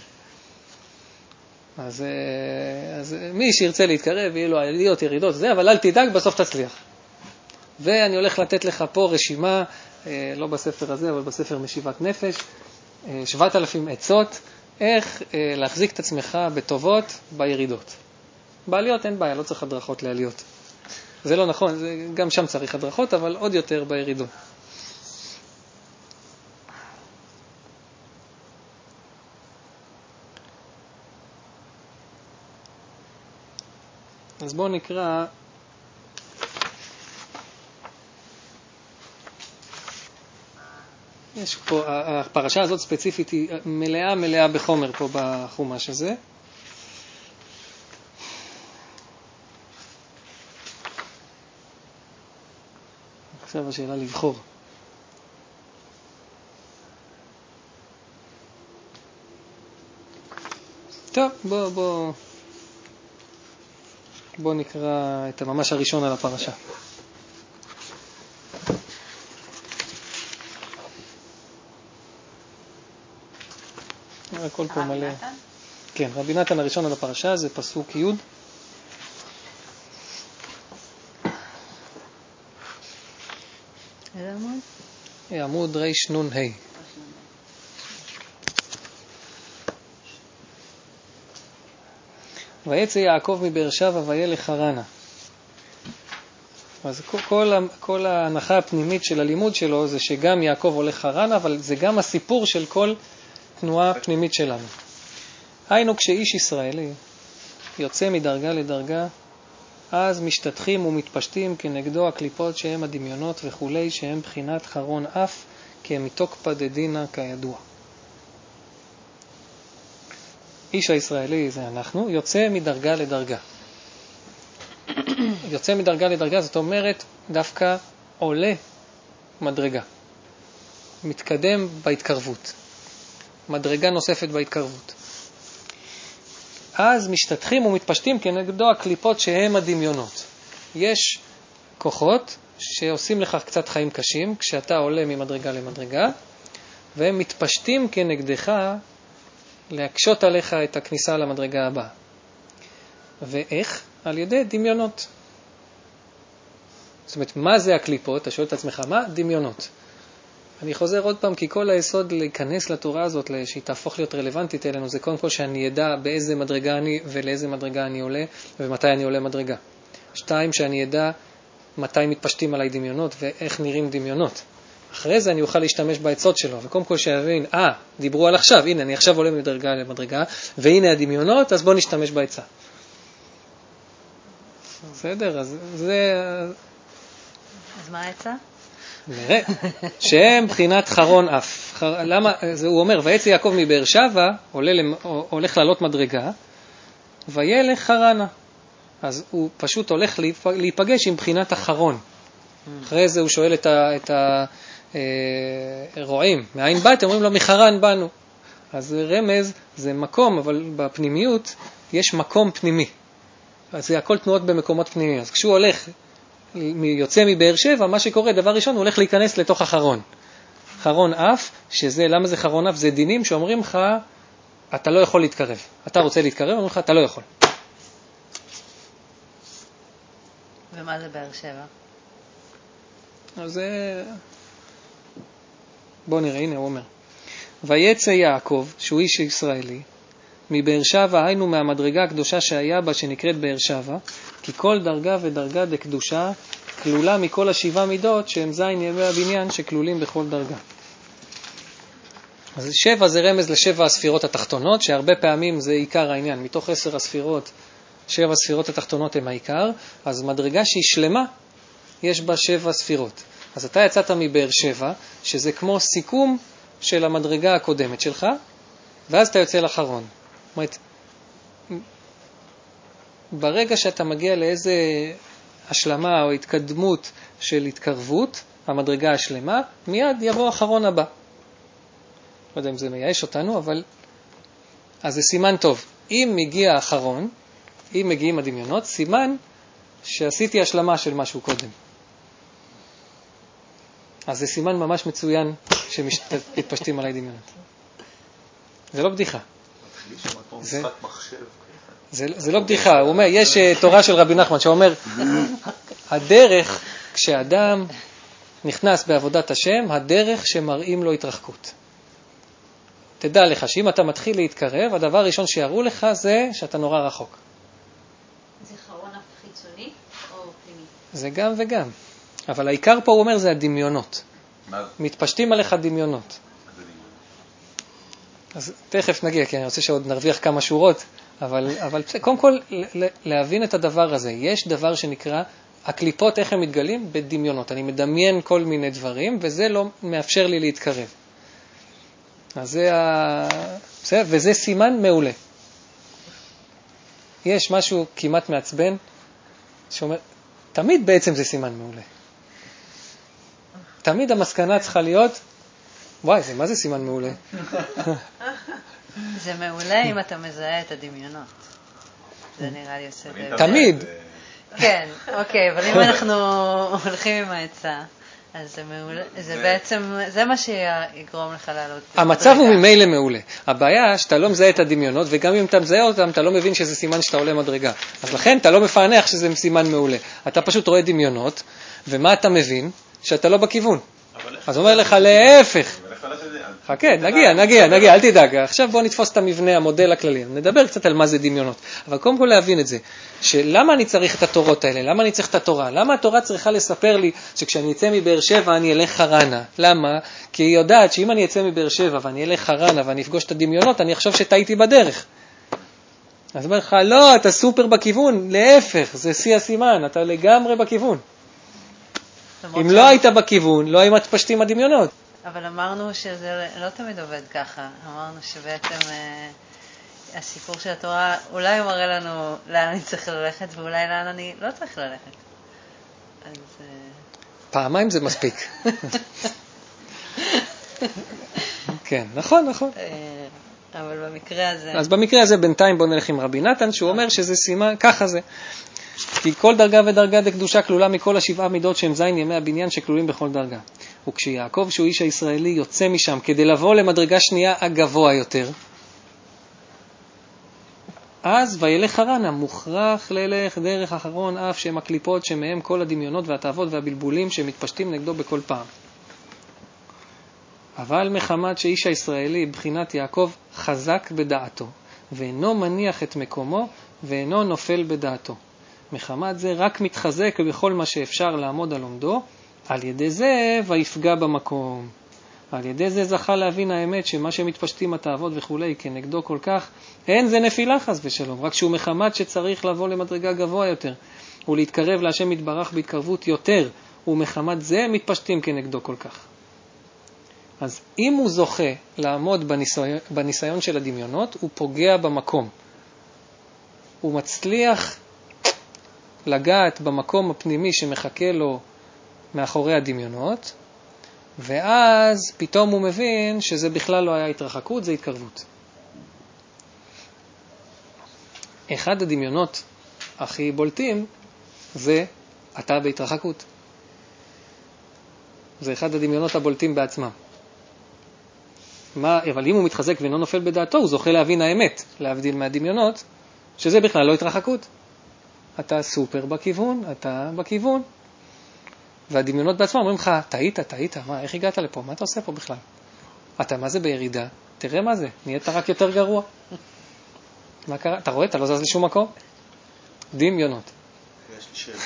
אז מי שירצה להתקרב, יהיה לו עליות, ירידות, זה, אבל אל תדאג, בסוף תצליח. ואני הולך לתת לך פה רשימה, לא בספר הזה, אבל בספר משיבת נפש, 7,000 עצות, איך להחזיק את עצמך בטובות בירידות. בעליות אין בעיה, לא צריך הדרכות לעליות. זה לא נכון, גם שם צריך הדרכות, אבל עוד יותר בירידות. אז בואו נקרא יש פה, הפרשה הזאת ספציפית היא מלאה בחומר פה בחומש הזה. עכשיו השאלה לבחור. טוב, בוא נקרא את הממש הראשון על הפרשה. הכל פה מלא. כן, רבי נתן הראשון על הפרשה זה פסוק י'. עמוד רנ"ה. ויצא יעקב מבאר שבע וילך חרנה. אז כל ההנחה הפנימית של הלימוד שלו זה שגם יעקב הולך חרנה, אבל זה גם הסיפור של כל תנועה פנימית שלנו. היינו כשאיש ישראלי יוצא מדרגה לדרגה, אז משתתחים ומתפשטים כנגדו הקליפות שהם הדמיונות וכולי, שהם בחינת חרון אף, כמתוקפא דדינא כידוע. איש הישראלי זה אנחנו, יוצא מדרגה לדרגה. יוצא מדרגה לדרגה, זאת אומרת דווקא עולה מדרגה. מתקדם בהתקרבות. מדרגה נוספת בהתקרבות. אז משתתחים ומתפשטים כנגדו הקליפות שהם הדמיונות. יש כוחות שעושים לך קצת חיים קשים כשאתה עולה ממדרגה למדרגה, והם מתפשטים כנגדך להקשות עליך את הכניסה למדרגה הבאה. ואיך? על ידי דמיונות. זאת אומרת, מה זה הקליפות? אתה שואל את עצמך, מה? דמיונות. אני חוזר עוד פעם, כי כל היסוד להיכנס לתורה הזאת, שהיא תהפוך להיות רלוונטית אלינו, זה קודם כל שאני ידע באיזה מדרגה אני ולאיזה מדרגה אני עולה, ומתי אני עולה מדרגה. 2, שאני ידע מתי מתפשטים עליי דמיונות, ואיך נראים דמיונות. אחרי זה אני אוכל להשתמש בעצות שלו, וקודם כל שיבין, דיברו על עכשיו, הנה, אני עכשיו עולה מדרגה למדרגה, והנה הדמיונות, אז בוא נשתמש בעצה. בסדר, אז זה... אז מה העצה? נראה, שהם בחינת חרון אף. למה? הוא אומר, ויצא יעקב מבאר שבע, הולך לעלות מדרגה, וילך חרנה. אז הוא פשוט הולך להיפגש עם בחינת החרון. אחרי זה הוא שואל את הרועים, מאין באתם? אומרים לו, מחרן באנו. אז רמז, זה מקום, אבל בפנימיות יש מקום פנימי. אז זה הכל תנועות במקומות פנימיים. אז כשהוא הולך, יוצא מבאר שבע, מה שקורה, דבר ראשון, הוא הולך להיכנס לתוך החרון. חרון אף, שזה, למה זה חרון אף? זה דינים שאומרים לך, אתה לא יכול להתקרב. אתה רוצה להתקרב, אומרים לך, אתה לא יכול. ומה זה באר שבע? אז בוא נראה, הנה הוא אומר. ויצא יעקב, שהוא איש ישראלי, מבאר שבע, היינו מהמדרגה הקדושה שהיה בה, שנקראת באר שבע, כי כל דרגה ודרגה דקדושה כלולה מכל 7 מידות, שהם זין ימי הבניין שכלולים בכל דרגה. אז 7 זה רמז ל7 הספירות התחתונות, שהרבה פעמים זה עיקר העניין. מתוך 10 הספירות, 7 הספירות התחתונות הם העיקר, אז מדרגה שהיא שלמה, יש בה 7 ספירות. אז אתה יצאת מבאר שבע, שזה כמו סיכום של המדרגה הקודמת שלך, ואז אתה יוצא לאחרון. זאת אומרת, ברגע שאתה מגיע לאיזה השלמה או התקדמות של התקרבות, המדרגה השלמה, מיד יבוא האחרון הבא. לא יודע אם זה מייאש אותנו, אבל... אז זה סימן טוב. אם מגיע האחרון, אם מגיעים הדמיונות, סימן שעשיתי השלמה של משהו קודם. אז זה סימן ממש מצוין שמתפשטים עליי דמיונות. זה לא בדיחה. זה לא בדיחה. הוא אומר, יש תורה של רבי נחמן שאומר, הדרך, כשאדם נכנס בעבודת השם, הדרך שמראים לו התרחקות. תדע לך שאם אתה מתחיל להתקרב, הדבר הראשון שיראו לך זה שאתה נורא רחוק. זה חרון אף חיצוני או פנימי? זה גם וגם. אבל העיקר פה הוא אומר זה הדמיונות. מתפשטים עליך דמיונות. אז תכף נגיע, כי אני רוצה שעוד נרוויח כמה שורות, אבל קודם כל להבין את הדבר הזה. יש דבר שנקרא, הקליפות איך הם מתגלים? בדמיונות. אני מדמיין כל מיני דברים, וזה לא מאפשר לי להתקרב. אז וזה סימן מעולה. יש משהו כמעט מעצבן, שאומר, תמיד בעצם זה סימן מעולה. תמיד המסקנה צריכה להיות, וואי, מה זה סימן מעולה? זה מעולה אם אתה מזהה את הדמיונות. זה נראה לי עושה דבר. תמיד. כן, אוקיי, אבל אם אנחנו הולכים עם העצה, אז זה מעולה, זה בעצם, זה מה שיגרום לך לעלות. המצב הוא ממילא מעולה. הבעיה שאתה לא מזהה את הדמיונות, וגם אם אתה מזהה אותם, אתה לא מבין שזה סימן שאתה עולה מדרגה. אז לכן אתה לא מפענח שזה סימן מעולה. אתה פשוט רואה דמיונות, ומה אתה מבין? שאתה לא בכיוון. אבל אז אומר לך להפך. חכה, נגיע, אל תדאג. עכשיו בוא נתפוס את המבנה, המודל הכללי. נדבר קצת על מה זה דמיונות. אבל קודם כל להבין את זה, שלמה אני צריך את התורות האלה? למה אני צריך את התורה? למה התורה צריכה לספר לי שכשאני אצא מבאר שבע אני אלך חרנה? למה? כי היא יודעת שאם אני אצא מבאר שבע ואני אלך חרנה ואני אפגוש את הדמיונות, אני אחשוב שטעיתי בדרך. אז אומר לך, לא, אתה סופר בכיוון, להפך, זה שיא הסימן, אתה לגמרי בכיוון. אם לא היית בכיוון, לא היו מתפשטים הדמיונות. אבל אמרנו שזה לא תמיד עובד ככה. אמרנו שבעצם הסיפור של התורה אולי הוא מראה לנו לאן אני צריך ללכת, ואולי לאן אני לא צריך ללכת. אז... פעמיים זה מספיק. כן, נכון. אבל במקרה הזה... אז במקרה הזה בינתיים בוא נלך עם רבי נתן, שהוא אומר שזה סימן, ככה זה. כי כל דרגה ודרגה דקדושה כלולה מכל 7 מידות שהם זין ימי הבניין שכלולים בכל דרגה. וכשיעקב שהוא איש הישראלי יוצא משם כדי לבוא למדרגה שנייה הגבוה יותר, אז וילך חרנה, מוכרח ללך דרך אחרון אף שהם הקליפות שמהם כל הדמיונות והתאוות והבלבולים שמתפשטים נגדו בכל פעם. אבל מחמת שאיש הישראלי בחינת יעקב חזק בדעתו, ואינו מניח את מקומו, ואינו נופל בדעתו. מחמת זה רק מתחזק בכל מה שאפשר לעמוד על עומדו, על ידי זה ויפגע במקום. על ידי זה זכה להבין האמת שמה שמתפשטים התאוות וכולי כנגדו כל כך, אין זה נפילה חס ושלום, רק שהוא מחמת שצריך לבוא למדרגה גבוה יותר, ולהתקרב להשם יתברך בהתקרבות יותר, ומחמת זה מתפשטים כנגדו כל כך. אז אם הוא זוכה לעמוד בניסיון של הדמיונות, הוא פוגע במקום. הוא מצליח לגעת במקום הפנימי שמחכה לו מאחורי הדמיונות, ואז פתאום הוא מבין שזה בכלל לא היה התרחקות, זה התקרבות. אחד הדמיונות הכי בולטים זה אתה בהתרחקות. זה אחד הדמיונות הבולטים בעצמם. אבל אם הוא מתחזק ואינו נופל בדעתו, הוא זוכה להבין האמת, להבדיל מהדמיונות, שזה בכלל לא התרחקות. אתה סופר בכיוון, אתה בכיוון. והדמיונות בעצמם אומרים לך, טעית, מה, איך הגעת לפה? מה אתה עושה פה בכלל? אתה מה זה בירידה? תראה מה זה, נהיית רק יותר גרוע. מה קרה? אתה רואה? אתה לא זז לשום מקום? דמיונות. יש לי שאלה.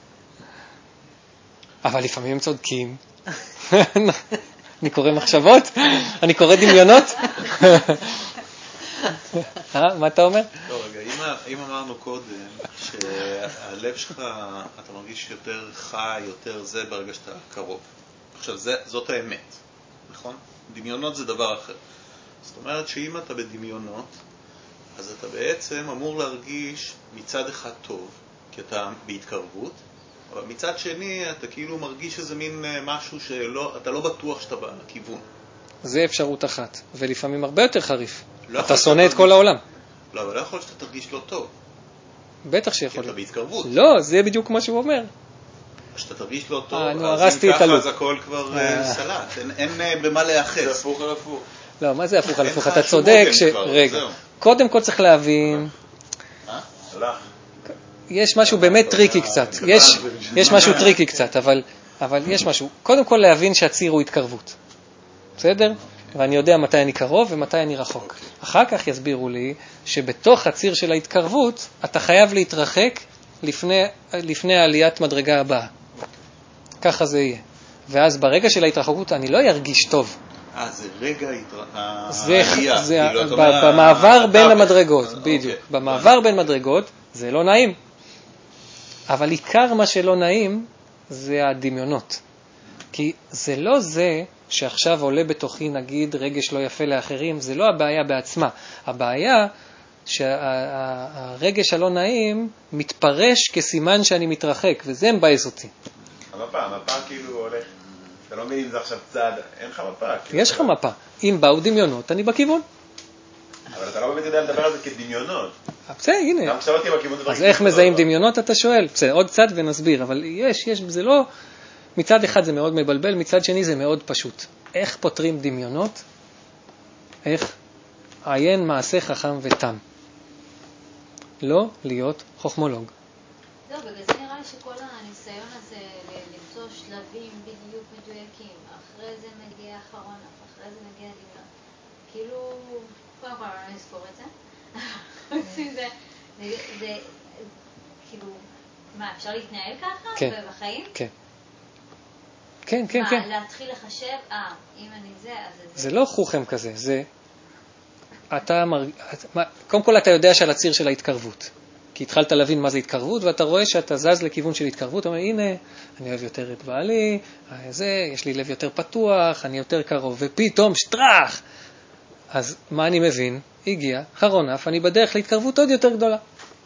אבל לפעמים הם צודקים. אני קורא מחשבות? אני קורא דמיונות? מה אתה אומר? לא, רגע, אם אמרנו קודם שהלב שלך, אתה מרגיש יותר חי, יותר זה ברגע שאתה קרוב. עכשיו, זאת האמת, נכון? דמיונות זה דבר אחר. זאת אומרת שאם אתה בדמיונות, אז אתה בעצם אמור להרגיש מצד אחד טוב, כי אתה בהתקרבות, אבל מצד שני אתה כאילו מרגיש איזה מין משהו שאתה לא בטוח שאתה בכיוון. זה אפשרות אחת, ולפעמים הרבה יותר חריף. אתה שונא את כל העולם. לא, אבל לא יכול שאתה תרגיש לא טוב. בטח שיכול. כי אתה בהתקרבות. לא, זה בדיוק מה שהוא אומר. שאתה תרגיש לא טוב, אז אם ככה אז הכל כבר סלט, אין במה להיחס. זה הפוך על הפוך. לא, מה זה הפוך על הפוך? אתה צודק רגע, קודם כל צריך להבין, יש משהו באמת טריקי קצת, יש משהו טריקי קצת, אבל יש משהו. קודם כל להבין שהציר הוא התקרבות. בסדר? ואני יודע מתי אני קרוב ומתי אני רחוק. אחר כך יסבירו לי שבתוך הציר של ההתקרבות אתה חייב להתרחק לפני העליית מדרגה הבאה. ככה זה יהיה. ואז ברגע של ההתרחקות אני לא ירגיש טוב. זה רגע העלייה. במעבר בין המדרגות, בדיוק. במעבר בין מדרגות זה לא נעים. אבל עיקר מה שלא נעים זה הדמיונות. כי זה לא זה שעכשיו עולה בתוכי נגיד רגש לא יפה לאחרים, זה לא הבעיה בעצמה. הבעיה שהרגש הלא נעים מתפרש כסימן שאני מתרחק, וזה מבאס אותי. המפה כאילו הולך, אתה לא מבין אם זה עכשיו צעד, אין לך מפה. יש לך מפה. אם באו דמיונות, אני בכיוון. אבל אתה לא באמת יודע לדבר על זה כדמיונות. בסדר, הנה. גם כשאותי בכיוון... אז איך מזהים דמיונות, אתה שואל? בסדר, עוד קצת ונסביר, אבל יש, זה לא... מצד אחד זה מאוד מבלבל, מצד שני זה מאוד פשוט. איך פותרים דמיונות? איך? עיין מעשה חכם ותם. לא להיות חוכמולוג. לא, בגלל זה נראה לי שכל הניסיון הזה למצוא שלבים בדיוק מדויקים, אחרי זה מגיע אחרון אף, אחרי זה מגיע דמיון. כאילו, קודם כל אני לא אזכור את זה. זה, כאילו, מה, אפשר להתנהל ככה? כן. בחיים? כן. כן, כן, כן. מה, להתחיל לחשב, אם אני זה, אז זה לא חוכם כזה, זה... קודם כל אתה יודע שעל הציר של ההתקרבות. כי התחלת להבין מה זה התקרבות, ואתה רואה שאתה זז לכיוון של התקרבות, אתה אומר, הנה, אני אוהב יותר את בעלי, יש לי לב יותר פתוח, אני יותר קרוב, ופתאום שטרח! אז מה אני מבין? הגיע, אחרון אף, אני בדרך להתקרבות עוד יותר גדולה.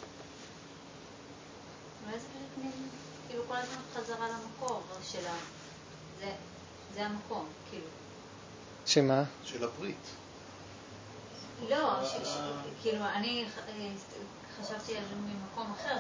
אולי זה כאילו כל הזמן חזרה למקור שלה. זה המקום, כאילו. שמה? של הברית. לא, כאילו אני חשבתי על ממקום אחר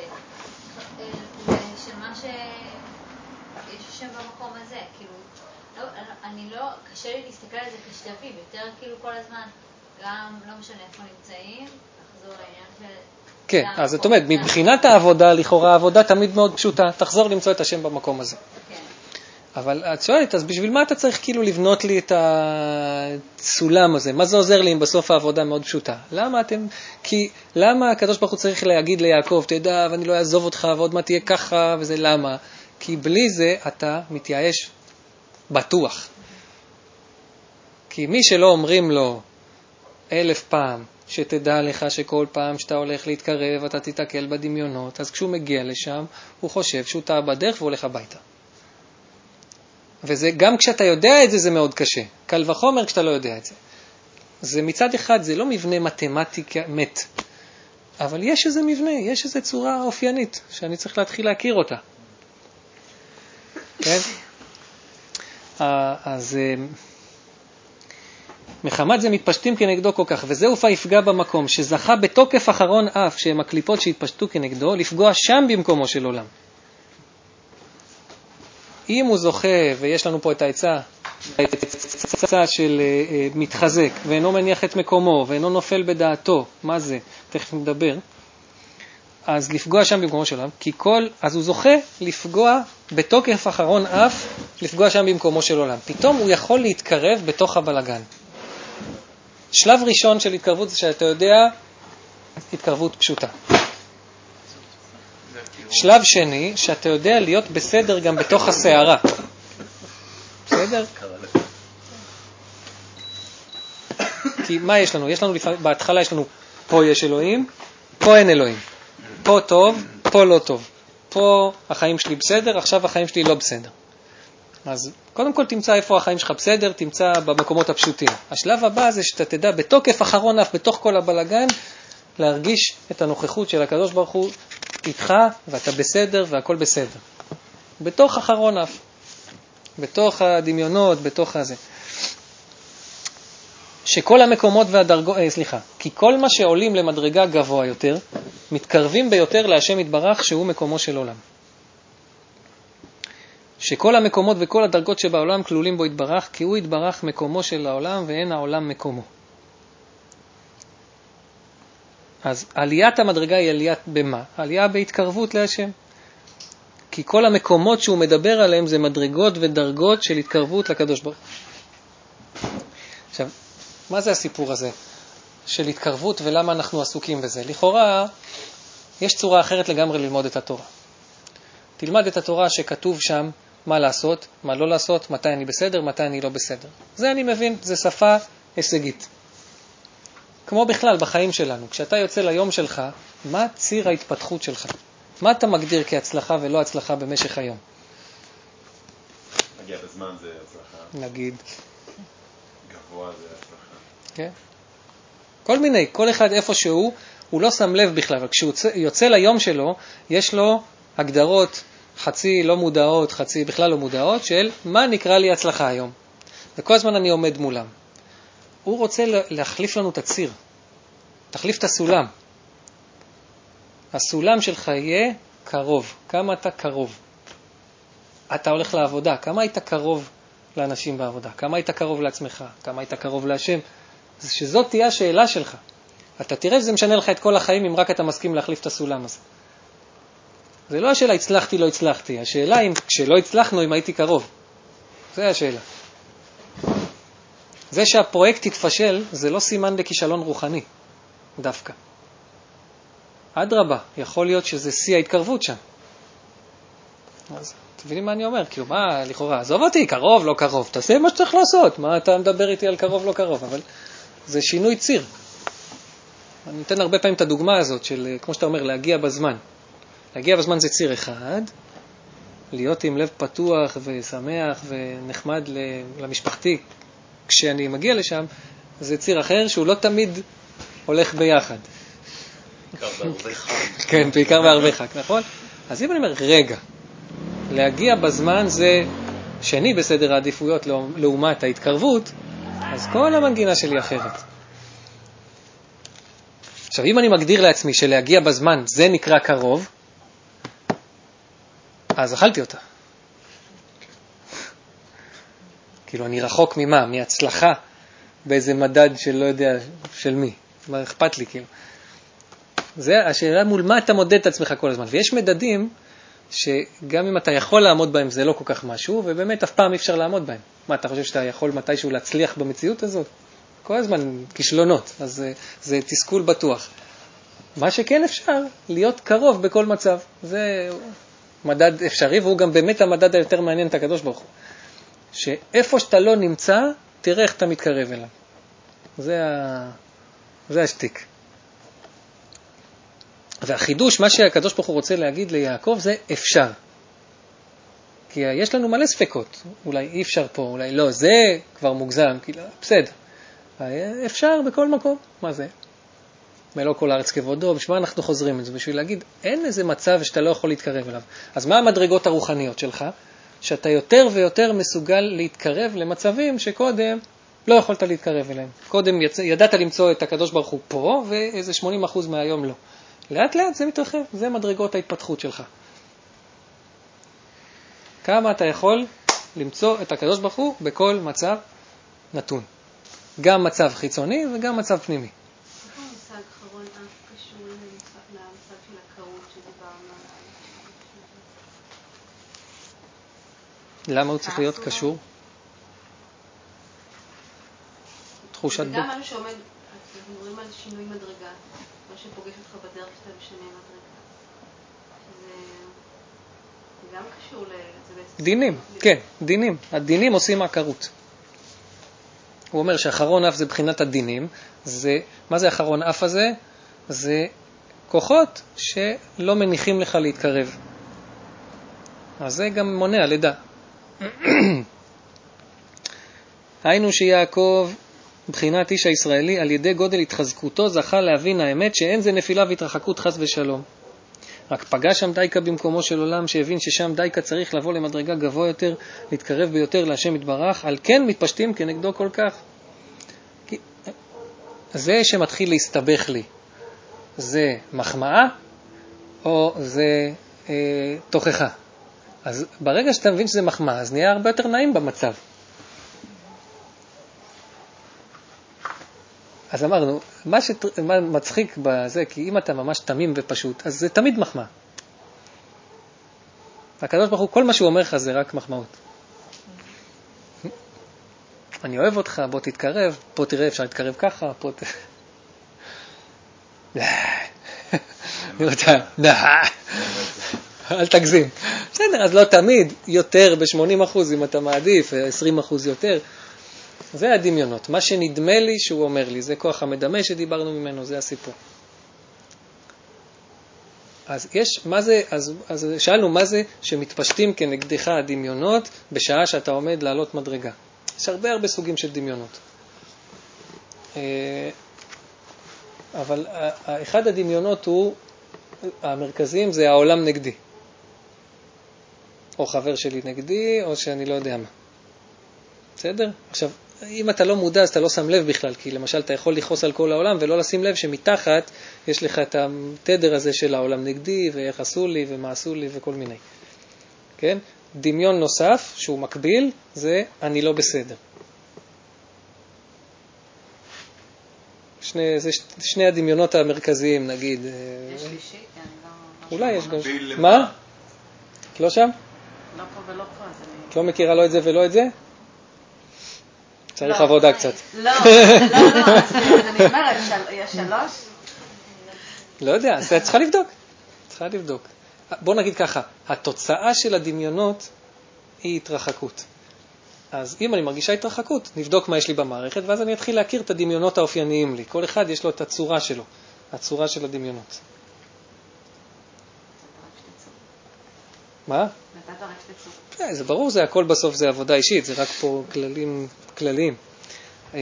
של מה שיש שם במקום הזה, כאילו, אני לא, קשה לי להסתכל על זה כשלבים, יותר כאילו כל הזמן, גם לא משנה איפה נמצאים, לחזור לעניין של... כן, אז זאת אומרת, מבחינת העבודה, לכאורה העבודה תמיד מאוד פשוטה, תחזור למצוא את השם במקום הזה. כן. אבל את שואלת, אז בשביל מה אתה צריך כאילו לבנות לי את הסולם הזה? מה זה עוזר לי אם בסוף העבודה מאוד פשוטה? למה הקדוש ברוך הוא צריך להגיד ליעקב, תדע, ואני לא אעזוב אותך, ועוד מה תהיה ככה, וזה למה? כי בלי זה אתה מתייאש בטוח. כי מי שלא אומרים לו 1000 פעם, שתדע לך שכל פעם שאתה הולך להתקרב, אתה תתקל בדמיונות, אז כשהוא מגיע לשם, הוא חושב שהוא טעה בדרך והולך הביתה. וזה, גם כשאתה יודע את זה, זה מאוד קשה. קל וחומר כשאתה לא יודע את זה. זה מצד אחד, זה לא מבנה מתמטיקה מת. אבל יש איזה מבנה, יש איזה צורה אופיינית, שאני צריך להתחיל להכיר אותה. כן? אז מחמת זה מתפשטים כנגדו כל כך, וזהו יפגע במקום, שזכה בתוקף אחרון אף, שהם הקליפות שהתפשטו כנגדו, לפגוע שם במקומו של עולם. אם הוא זוכה, ויש לנו פה את העצה של מתחזק, ואינו מניח את מקומו, ואינו נופל בדעתו, מה זה? תכף נדבר. אז לפגוע שם במקומו של עולם, אז הוא זוכה לפגוע בתוקף אחרון אף, לפגוע שם במקומו של עולם. פתאום הוא יכול להתקרב בתוך הבלגן. שלב ראשון של התקרבות זה שאתה יודע, התקרבות פשוטה. שלב שני, שאתה יודע להיות בסדר גם בתוך הסערה. בסדר? כי מה יש לנו? בהתחלה יש לנו, פה יש אלוהים, פה אין אלוהים. פה טוב, פה לא טוב. פה החיים שלי בסדר, עכשיו החיים שלי לא בסדר. אז קודם כל תמצא איפה החיים שלך בסדר, תמצא במקומות הפשוטים. השלב הבא זה שאתה תדע בתוקף אחרון אף, בתוך כל הבלגן, להרגיש את הנוכחות של הקדוש ברוך הוא איתך, ואתה בסדר והכל בסדר. בתוך אחרון אף. בתוך הדמיונות, בתוך הזה. שכל המקומות והדרגות, כי כל מה שעולים למדרגה גבוה יותר, מתקרבים ביותר להשם יתברך שהוא מקומו של עולם. שכל המקומות וכל הדרגות שבעולם כלולים בו יתברך, כי הוא יתברך מקומו של העולם ואין העולם מקומו. אז עליית המדרגה היא עליית במה? עלייה בהתקרבות להשם. כי כל המקומות שהוא מדבר עליהם זה מדרגות ודרגות של התקרבות לקדוש ברוך הוא. עכשיו, מה זה הסיפור הזה של התקרבות ולמה אנחנו עסוקים בזה? לכאורה, יש צורה אחרת לגמרי ללמוד את התורה. תלמד את התורה שכתוב שם מה לעשות, מה לא לעשות, מתי אני בסדר, מתי אני לא בסדר. זה אני מבין, זה שפה הישגית. כמו בכלל בחיים שלנו, כשאתה יוצא ליום שלך, מה ציר ההתפתחות שלך? מה אתה מגדיר כהצלחה ולא הצלחה במשך היום? נגיע בזמן זה הצלחה. נגיד. גבוה זה הצלחה. כן. כל מיני, כל אחד איפה שהוא, הוא לא שם לב בכלל, אבל כשהוא יוצא ליום שלו, יש לו הגדרות חצי לא מודעות, חצי בכלל לא מודעות, של מה נקרא לי הצלחה היום. וכל הזמן אני עומד מולם. הוא רוצה להחליף לנו את הציר. תחליף את הסולם. הסולם שלך יהיה קרוב. כמה אתה קרוב? אתה הולך לעבודה. כמה היית קרוב לאנשים בעבודה? כמה היית קרוב לעצמך? כמה היית קרוב להשם? שזאת תהיה השאלה שלך. אתה תראה שזה משנה לך את כל החיים אם רק אתה מסכים להחליף את הסולם הזה. זה לא השאלה הצלחתי, לא הצלחתי. השאלה אם כשלא הצלחנו, אם הייתי קרוב. זה השאלה. זה שהפרויקט יתפשל, זה לא סימן לכישלון רוחני, דווקא. אדרבה, יכול להיות שזה שיא ההתקרבות שם. אז תבינים מה אני אומר? כאילו, מה, לכאורה, עזוב אותי, קרוב, לא קרוב, תעשה מה שצריך לעשות. מה אתה מדבר איתי על קרוב, לא קרוב? אבל זה שינוי ציר. אני נותן הרבה פעמים את הדוגמה הזאת של, כמו שאתה אומר, להגיע בזמן. להגיע בזמן זה ציר אחד, להיות עם לב פתוח ושמח ונחמד למשפחתי. כשאני מגיע לשם, זה ציר אחר שהוא לא תמיד הולך ביחד. בעיקר בערבי חג. כן, בעיקר בערבי חג, נכון? אז אם אני אומר, רגע, להגיע בזמן זה שני בסדר העדיפויות לעומת ההתקרבות, אז כל המנגינה שלי אחרת. עכשיו, אם אני מגדיר לעצמי שלהגיע בזמן זה נקרא קרוב, אז אכלתי אותה. כאילו, אני רחוק ממה? מהצלחה באיזה מדד של לא יודע, של מי. מה אכפת לי, כאילו. זה השאלה מול מה אתה מודד את עצמך כל הזמן. ויש מדדים שגם אם אתה יכול לעמוד בהם זה לא כל כך משהו, ובאמת אף פעם אי אפשר לעמוד בהם. מה, אתה חושב שאתה יכול מתישהו להצליח במציאות הזאת? כל הזמן כישלונות, אז זה תסכול בטוח. מה שכן אפשר, להיות קרוב בכל מצב. זה מדד אפשרי, והוא גם באמת המדד היותר מעניין את הקדוש ברוך הוא. שאיפה שאתה לא נמצא, תראה איך אתה מתקרב אליו. זה השתיק. והחידוש, מה שהקדוש ברוך הוא רוצה להגיד ליעקב, זה אפשר. כי יש לנו מלא ספקות. אולי אי אפשר פה, אולי לא. זה כבר מוגזם, כי לא, בסדר. אפשר בכל מקום. מה זה? מלא כל הארץ כבודו. בשביל מה אנחנו חוזרים את זה? בשביל להגיד, אין איזה מצב שאתה לא יכול להתקרב אליו. אז מה המדרגות הרוחניות שלך? שאתה יותר ויותר מסוגל להתקרב למצבים שקודם לא יכולת להתקרב אליהם. קודם ידעת למצוא את הקדוש ברוך הוא פה, ואיזה 80% מהיום לא. לאט לאט זה מתרחב, זה מדרגות ההתפתחות שלך. כמה אתה יכול למצוא את הקדוש ברוך הוא בכל מצב נתון. גם מצב חיצוני וגם מצב פנימי. איך המושג חרון אף קשור למושג של הקרות שדיברנו עליו? למה הוא צריך להיות קשור? תחושת וגם משהו שעומד, אנחנו מדברים על שינוי מדרגה, מה שפוגש אותך בדרך שאתה משנה מדרגה. זה גם קשור לזה בעצם. דינים, כן, דינים. הדינים עושים עקרות. הוא אומר שאחרון אף זה בחינת הדינים. מה זה אחרון אף הזה? זה כוחות שלא מניחים לך להתקרב. אז זה גם מונע לידה. היינו שיעקב בחינת איש הישראלי על ידי גודל התחזקותו זכה להבין האמת שאין זה נפילה והתרחקות חס ושלום. רק פגש שם דייקה במקומו של עולם שהבין ששם דייקה צריך לבוא למדרגה גבוה יותר, להתקרב ביותר להשם יתברך, על כן מתפשטים כנגדו כל כך. זה שמתחיל להסתבך לי, זה מחמאה או זה תוכחה? אז ברגע שאתה מבין שזה מחמאה, אז נהיה הרבה יותר נעים במצב. אז אמרנו, מה מצחיק בזה, כי אם אתה ממש תמים ופשוט, אז זה תמיד מחמאה. הקדוש ברוך הוא, כל מה שהוא אומר לך זה רק מחמאות. אני אוהב אותך, בוא תתקרב, פה תראה אפשר להתקרב ככה, פה אל תגזים. בסדר, אז לא תמיד, יותר ב-80% אם אתה מעדיף, 20% יותר. זה הדמיונות. מה שנדמה לי שהוא אומר לי, זה כוח המדמה שדיברנו ממנו, זה הסיפור. אז שאלנו מה זה שמתפשטים כנגדך הדמיונות בשעה שאתה עומד לעלות מדרגה. יש הרבה סוגים של דמיונות. אבל אחד הדמיונות המרכזיים זה העולם נגדי. או חבר שלי נגדי, או שאני לא יודע מה. בסדר? עכשיו, אם אתה לא מודע, אז אתה לא שם לב בכלל, כי למשל אתה יכול לכעוס על כל העולם ולא לשים לב שמתחת יש לך את התדר הזה של העולם נגדי, ואיך עשו לי ומה עשו לי וכל מיני. כן? דמיון נוסף שהוא מקביל זה אני לא בסדר. זה שני הדמיונות המרכזיים, נגיד. יש שלישי? אולי יש גם... מה? לא שם? לא פה ולא פה, אז אני... את לא מכירה לא את זה ולא את זה? צריך עבודה קצת. לא, אז אני אומרת, יש 3? לא יודע, אז צריכה לבדוק. צריכה לבדוק. בוא נגיד ככה, התוצאה של הדמיונות היא התרחקות. אז אם אני מרגישה התרחקות, נבדוק מה יש לי במערכת, ואז אני אתחיל להכיר את הדמיונות האופייניים לי. כל אחד יש לו את הצורה שלו, הצורה של הדמיונות. מה? נתת רק שתצור. זה ברור, זה הכל בסוף זה עבודה אישית, זה רק פה כלליים. מה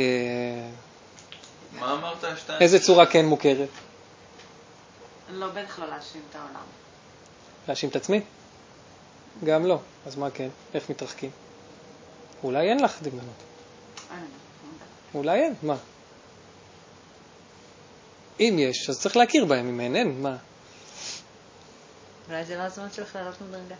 אמרת? איזה צורה כן מוכרת? לא, בטח לא להאשים את העולם. להאשים את עצמי? גם לא. אז מה כן? איך מתרחקים? אולי אין לך דמיונות. אולי אין, מה? אם יש, אז צריך להכיר בהם, אם אין, מה? אולי זה לא הזמן שלך לעלות מדרגה.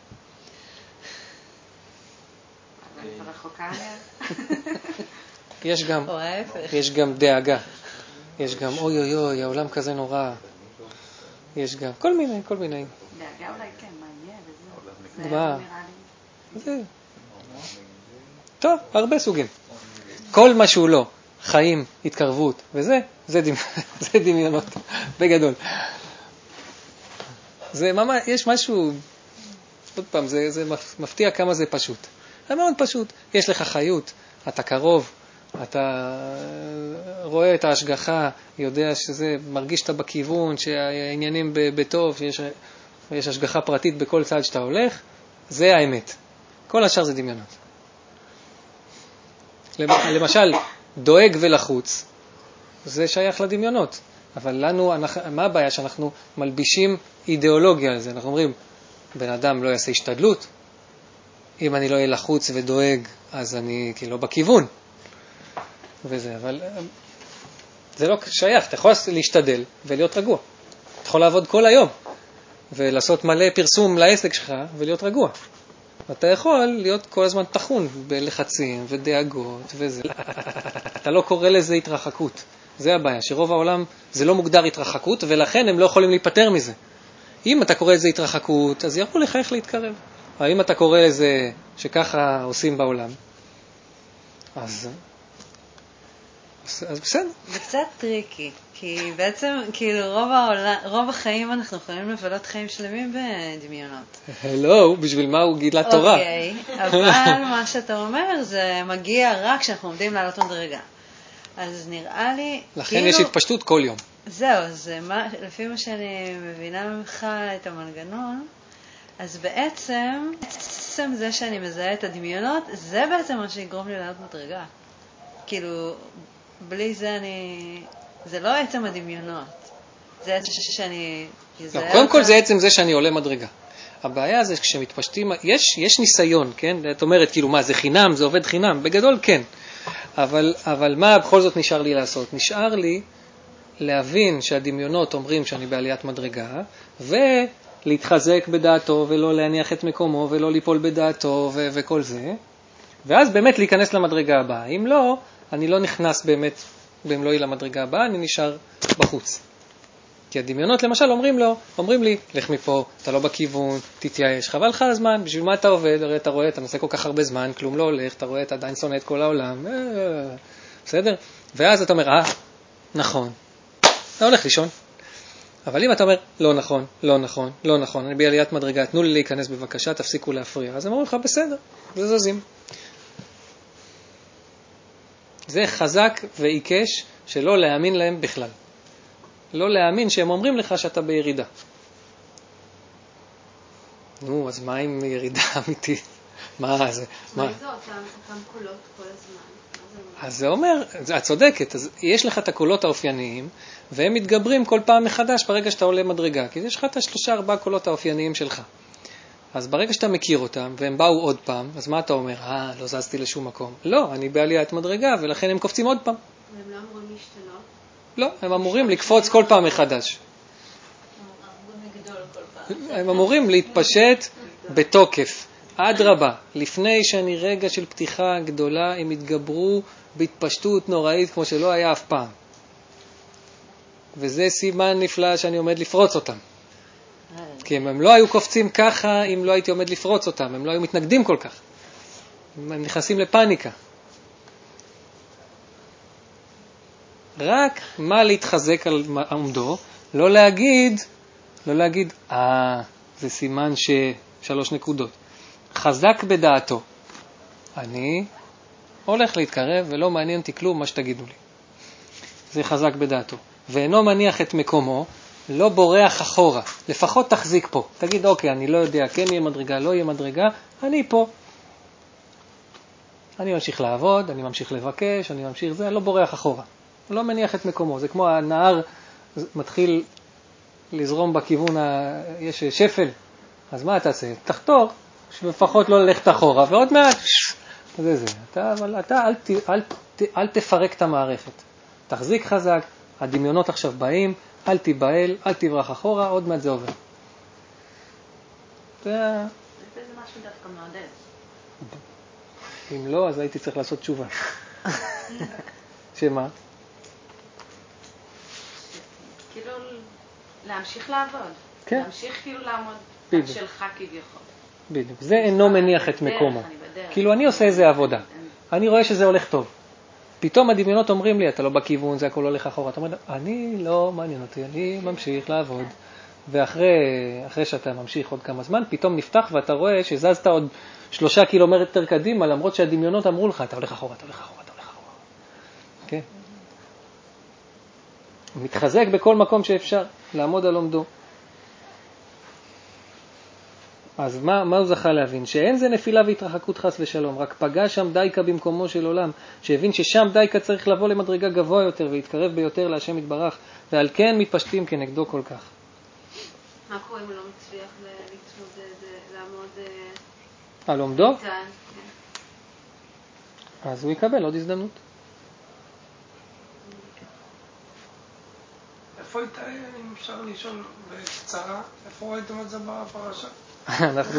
אבל זה רחוקה עליה. יש גם דאגה. יש גם אוי אוי אוי, העולם כזה נורא. יש גם כל מיני. דאגה אולי כן, מה יהיה וזה. מה? זה. טוב, הרבה סוגים. כל מה שהוא לא, חיים, התקרבות, וזה, זה דמיונות, בגדול. זה ממש, יש משהו, עוד פעם, זה מפתיע כמה זה פשוט. זה מאוד פשוט. יש לך חיות, אתה קרוב, אתה רואה את ההשגחה, יודע שזה, מרגיש שאתה בכיוון, שהעניינים בטוב, שיש השגחה פרטית בכל צעד שאתה הולך, זה האמת. כל השאר זה דמיונות. למשל, דואג ולחוץ, זה שייך לדמיונות. אבל לנו, מה הבעיה? שאנחנו מלבישים אידיאולוגיה על זה. אנחנו אומרים, בן אדם לא יעשה השתדלות. אם אני לא אהיה לחוץ ודואג, אז אני כאילו בכיוון. וזה, אבל זה לא שייך. אתה יכול להשתדל ולהיות רגוע. אתה יכול לעבוד כל היום ולעשות מלא פרסום לעסק שלך ולהיות רגוע. אתה יכול להיות כל הזמן תחון בלחצים ודאגות וזה. אתה לא קורא לזה התרחקות. זה הבעיה, שרוב העולם זה לא מוגדר התרחקות, ולכן הם לא יכולים להיפטר מזה. אם אתה קורא לזה התרחקות, אז יראו לך איך להתקרב. אבל אם אתה קורא לזה שככה עושים בעולם, אז בסדר. זה קצת טריקי, כי בעצם, כאילו, רוב החיים אנחנו יכולים לבלות חיים שלמים בדמיונות. לא, בשביל מה הוא גילה תורה? אוקיי, אבל מה שאתה אומר זה מגיע רק כשאנחנו עומדים לעלות מדרגה. אז נראה לי, לכן יש התפשטות כל יום. זהו, לפי מה שאני מבינה ממך את המנגנון, אז בעצם זה שאני מזהה את הדמיונות, זה בעצם מה שיגרום לי לעלות מדרגה. כאילו, בלי זה זה לא עצם הדמיונות. זה עצם שאני... לא, קודם כל זה עצם זה שאני עולה מדרגה. הבעיה זה כשמתפשטים, יש ניסיון, כן? את אומרת, כאילו, מה, זה חינם, זה עובד חינם? בגדול כן. אבל מה בכל זאת נשאר לי לעשות? נשאר לי להבין שהדמיונות אומרים שאני בעליית מדרגה, ולהתחזק בדעתו, ולא להניח את מקומו, ולא ליפול בדעתו, וכל זה. ואז באמת להיכנס למדרגה הבאה. אם לא, אני לא נכנס באמת במלואי למדרגה הבאה, אני נשאר בחוץ. כי הדמיונות למשל אומרים לי, לך מפה, אתה לא בכיוון, תתייאש, חבל לך הזמן, בשביל מה אתה עובד? הרי אתה רואה, אתה נושא כל כך הרבה זמן, כלום לא הולך, אתה רואה, אתה עדיין שונא את כל העולם, בסדר? ואז אתה אומר, נכון, אתה הולך לישון. אבל אם אתה אומר, לא נכון, לא נכון, לא נכון, אני בעליית מדרגה, תנו לי להיכנס בבקשה, תפסיקו להפריע, אז הם אומרים לך, בסדר, וזזים. זה חזק ועיקש שלא להאמין להם בכלל. לא להאמין שהם אומרים לך שאתה בירידה. נו, אז מה עם ירידה אמיתית? מה זה? מה זה אותם קולות כל הזמן? אז זה אומר, את צודקת, אז יש לך את הקולות האופייניים, והם מתגברים כל פעם מחדש ברגע שאתה עולה מדרגה, כי יש לך את 3-4 קולות האופייניים שלך. אז ברגע שאתה מכיר אותם, והם באו עוד פעם, אז מה אתה אומר? לא זזתי לשום מקום. לא, אני בעליית מדרגה, ולכן הם קופצים עוד פעם. והם לא אמורים להשתנות? לא, הם אמורים לקפוץ כל פעם מחדש. הם אמורים להתפשט בתוקף. עד רבה, לפני שאני רגע של פתיחה גדולה, הם התגברו בהתפשטות נוראית כמו שלא היה אף פעם. וזה סימן נפלא שאני עומד לפרוץ אותם. כי הם לא היו קופצים ככה אם לא הייתי עומד לפרוץ אותם, הם לא היו מתנגדים כל כך. הם נכנסים לפניקה. רק מה להתחזק על עומדו, לא להגיד, זה סימן 3 נקודות. חזק בדעתו. אני הולך להתקרב ולא מעניין אותי כלום מה שתגידו לי. זה חזק בדעתו. ואינו מניח את מקומו, לא בורח אחורה. לפחות תחזיק פה. תגיד, אוקיי, אני לא יודע, כן יהיה מדרגה, לא יהיה מדרגה, אני פה. אני ממשיך לעבוד, אני ממשיך לבקש, אני ממשיך זה, אני לא בורח אחורה. לא מניח את מקומו. זה כמו הנהר מתחיל לזרום בכיוון, יש שפל. אז מה אתה עושה? תחתור, לפחות לא ללכת אחורה, ועוד מעט, זה. אבל אתה אל תפרק את המערכת. תחזיק חזק, הדמיונות עכשיו באים, אל תיבהל, אל תברח אחורה, עוד מעט זה עובר. זה משהו דווקא מעודד. אם לא, אז הייתי צריך לעשות תשובה. שמה? כאילו להמשיך לעבוד. כן. להמשיך כאילו לעמוד בדיוק. שלך כביכול. בדיוק. זה אינו מניח את מקומו. כאילו אני עושה איזה עבודה. אני רואה שזה הולך טוב. פתאום הדמיונות אומרים לי, אתה לא בכיוון, זה הכל הולך אחורה. אתה אומר, אני לא מעניין אותי, אני ממשיך לעבוד. ואחרי שאתה ממשיך עוד כמה זמן, פתאום נפתח ואתה רואה שזזת עוד 3 קילומטר קדימה, למרות שהדמיונות אמרו לך, אתה הולך אחורה, אתה הולך אחורה, אתה הולך אחורה. כן? מתחזק בכל מקום שאפשר לעמוד על עומדו. אז מה הוא זכה להבין? שאין זה נפילה והתרחקות חס ושלום, רק פגע שם דייקה במקומו של עולם, שהבין ששם דייקה צריך לבוא למדרגה גבוה יותר ולהתקרב ביותר להשם יתברך, ועל כן מתפשטים כנגדו כל כך. מה קורה אם הוא לא מצליח לעמוד על עומדו? איתן? כן. אז הוא יקבל עוד הזדמנות. איפה הייתה, אם אפשר לשאול בקצרה, איפה ראיתם את זה בפרשה? אנחנו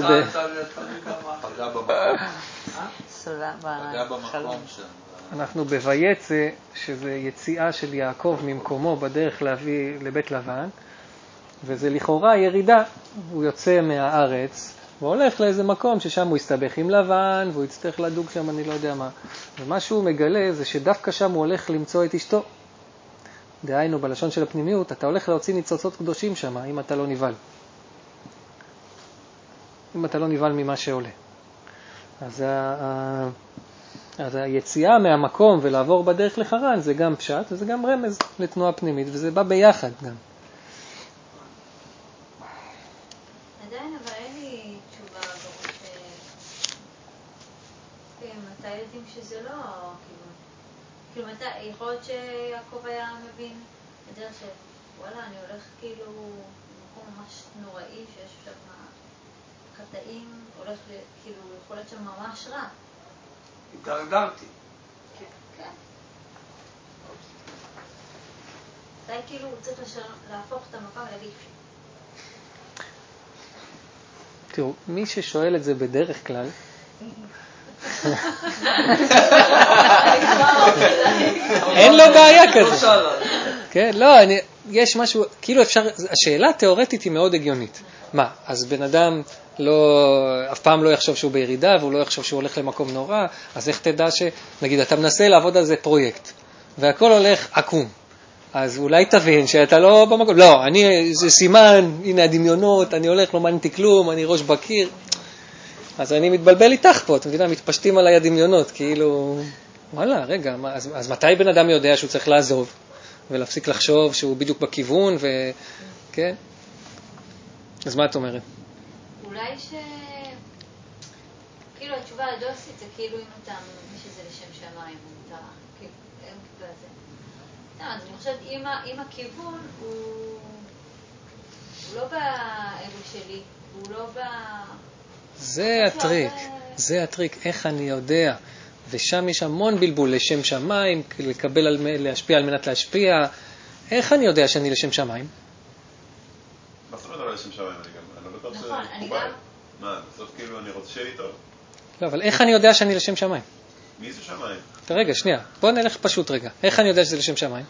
אנחנו בויצא, שזה יציאה של יעקב ממקומו בדרך להביא לבית לבן, וזה לכאורה ירידה. הוא יוצא מהארץ והולך לאיזה מקום ששם הוא יסתבך עם לבן, והוא יצטרך לדוג שם אני לא יודע מה. ומה שהוא מגלה זה שדווקא שם הוא הולך למצוא את אשתו. דהיינו, בלשון של הפנימיות, אתה הולך להוציא ניצוצות קדושים שם, אם אתה לא נבהל. אם אתה לא נבהל ממה שעולה. אז היציאה מהמקום ולעבור בדרך לחרן זה גם פשט, וזה גם רמז לתנועה פנימית, וזה בא ביחד גם. עדיין, אבל אין לי תשובה בראש. מתי יודעים שזה לא כיוון? כאילו מתי, יכול להיות שיעקב היה מבין בדרך של, וואלה, אני הולך כאילו במקום ממש נוראי, שיש שם חטאים, הולך כאילו, יכול להיות שם ממש רע. התדרדרתי. כן. מתי כאילו הוא צריך להפוך את המקום ולהגיד. תראו, מי ששואל את זה בדרך כלל, אין לו בעיה כזה. כן, לא, יש משהו, כאילו אפשר, השאלה התיאורטית היא מאוד הגיונית. מה, אז בן אדם אף פעם לא יחשוב שהוא בירידה, והוא לא יחשוב שהוא הולך למקום נורא, אז איך תדע נגיד, אתה מנסה לעבוד על זה פרויקט, והכל הולך עקום. אז אולי תבין שאתה לא במקום, לא, זה סימן, הנה הדמיונות, אני הולך, לא מעניינתי כלום, אני ראש בקיר. אז אני מתבלבל איתך פה, אתם מבינים, מתפשטים עליי הדמיונות, כאילו, וואלה, רגע, אז מתי בן אדם יודע שהוא צריך לעזוב, ולהפסיק לחשוב שהוא בדיוק בכיוון, כן? אז מה את אומרת? אולי כאילו התשובה הדוסית זה כאילו אם אתה מבין שזה לשם שמיים, אתה כאילו, אין כזה. אז אני חושבת, אם הכיוון הוא לא באלו שלי, הוא לא זה הטריק, איך אני יודע, ושם יש המון בלבול, לשם שמיים, להשפיע על מנת להשפיע, איך אני יודע שאני לשם שמיים? מה זאת אומרת לא לשם שמיים? אני לא בטוח שזה מקובל. מה, בסוף כאילו אני רוצה שיהיה לי טוב. לא, אבל איך אני יודע שאני לשם שמיים? מי זה שמיים? רגע, שנייה, בוא נלך פשוט רגע. איך אני יודע שזה לשם שמיים?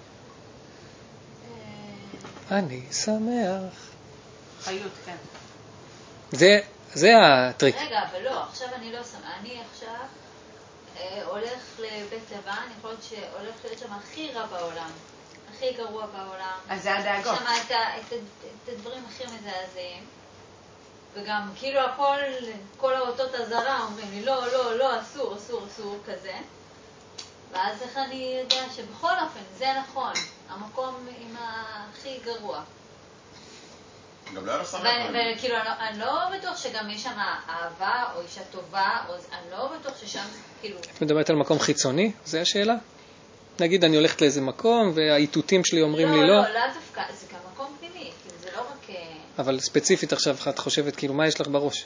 אני שמח. חיות, כן. זה הטריק. רגע, אבל לא, עכשיו אני לא שמח. אני עכשיו הולך לבית לבן, יכול להיות שהולך להיות שם הכי רע בעולם, הכי גרוע בעולם. אז זה הדאגות. שם את הדברים הכי מזעזעים. וגם כאילו הכל, כל האותות הזרה אומרים לי, לא, לא, לא, אסור, אסור, אסור, כזה. ואז איך אני יודע שבכל אופן, זה נכון, המקום עם הכי גרוע. גם לא היה לו שמח. וכאילו, אני לא בטוח שגם יש שם אהבה או אישה טובה, אני לא בטוח ששם, כאילו... את מדברת על מקום חיצוני? זו השאלה? נגיד אני הולכת לאיזה מקום והאיתותים שלי אומרים לי לא. לא, לא דווקא, זה גם מקום פנימי, כאילו זה לא רק... אבל ספציפית עכשיו את חושבת, כאילו, מה יש לך בראש?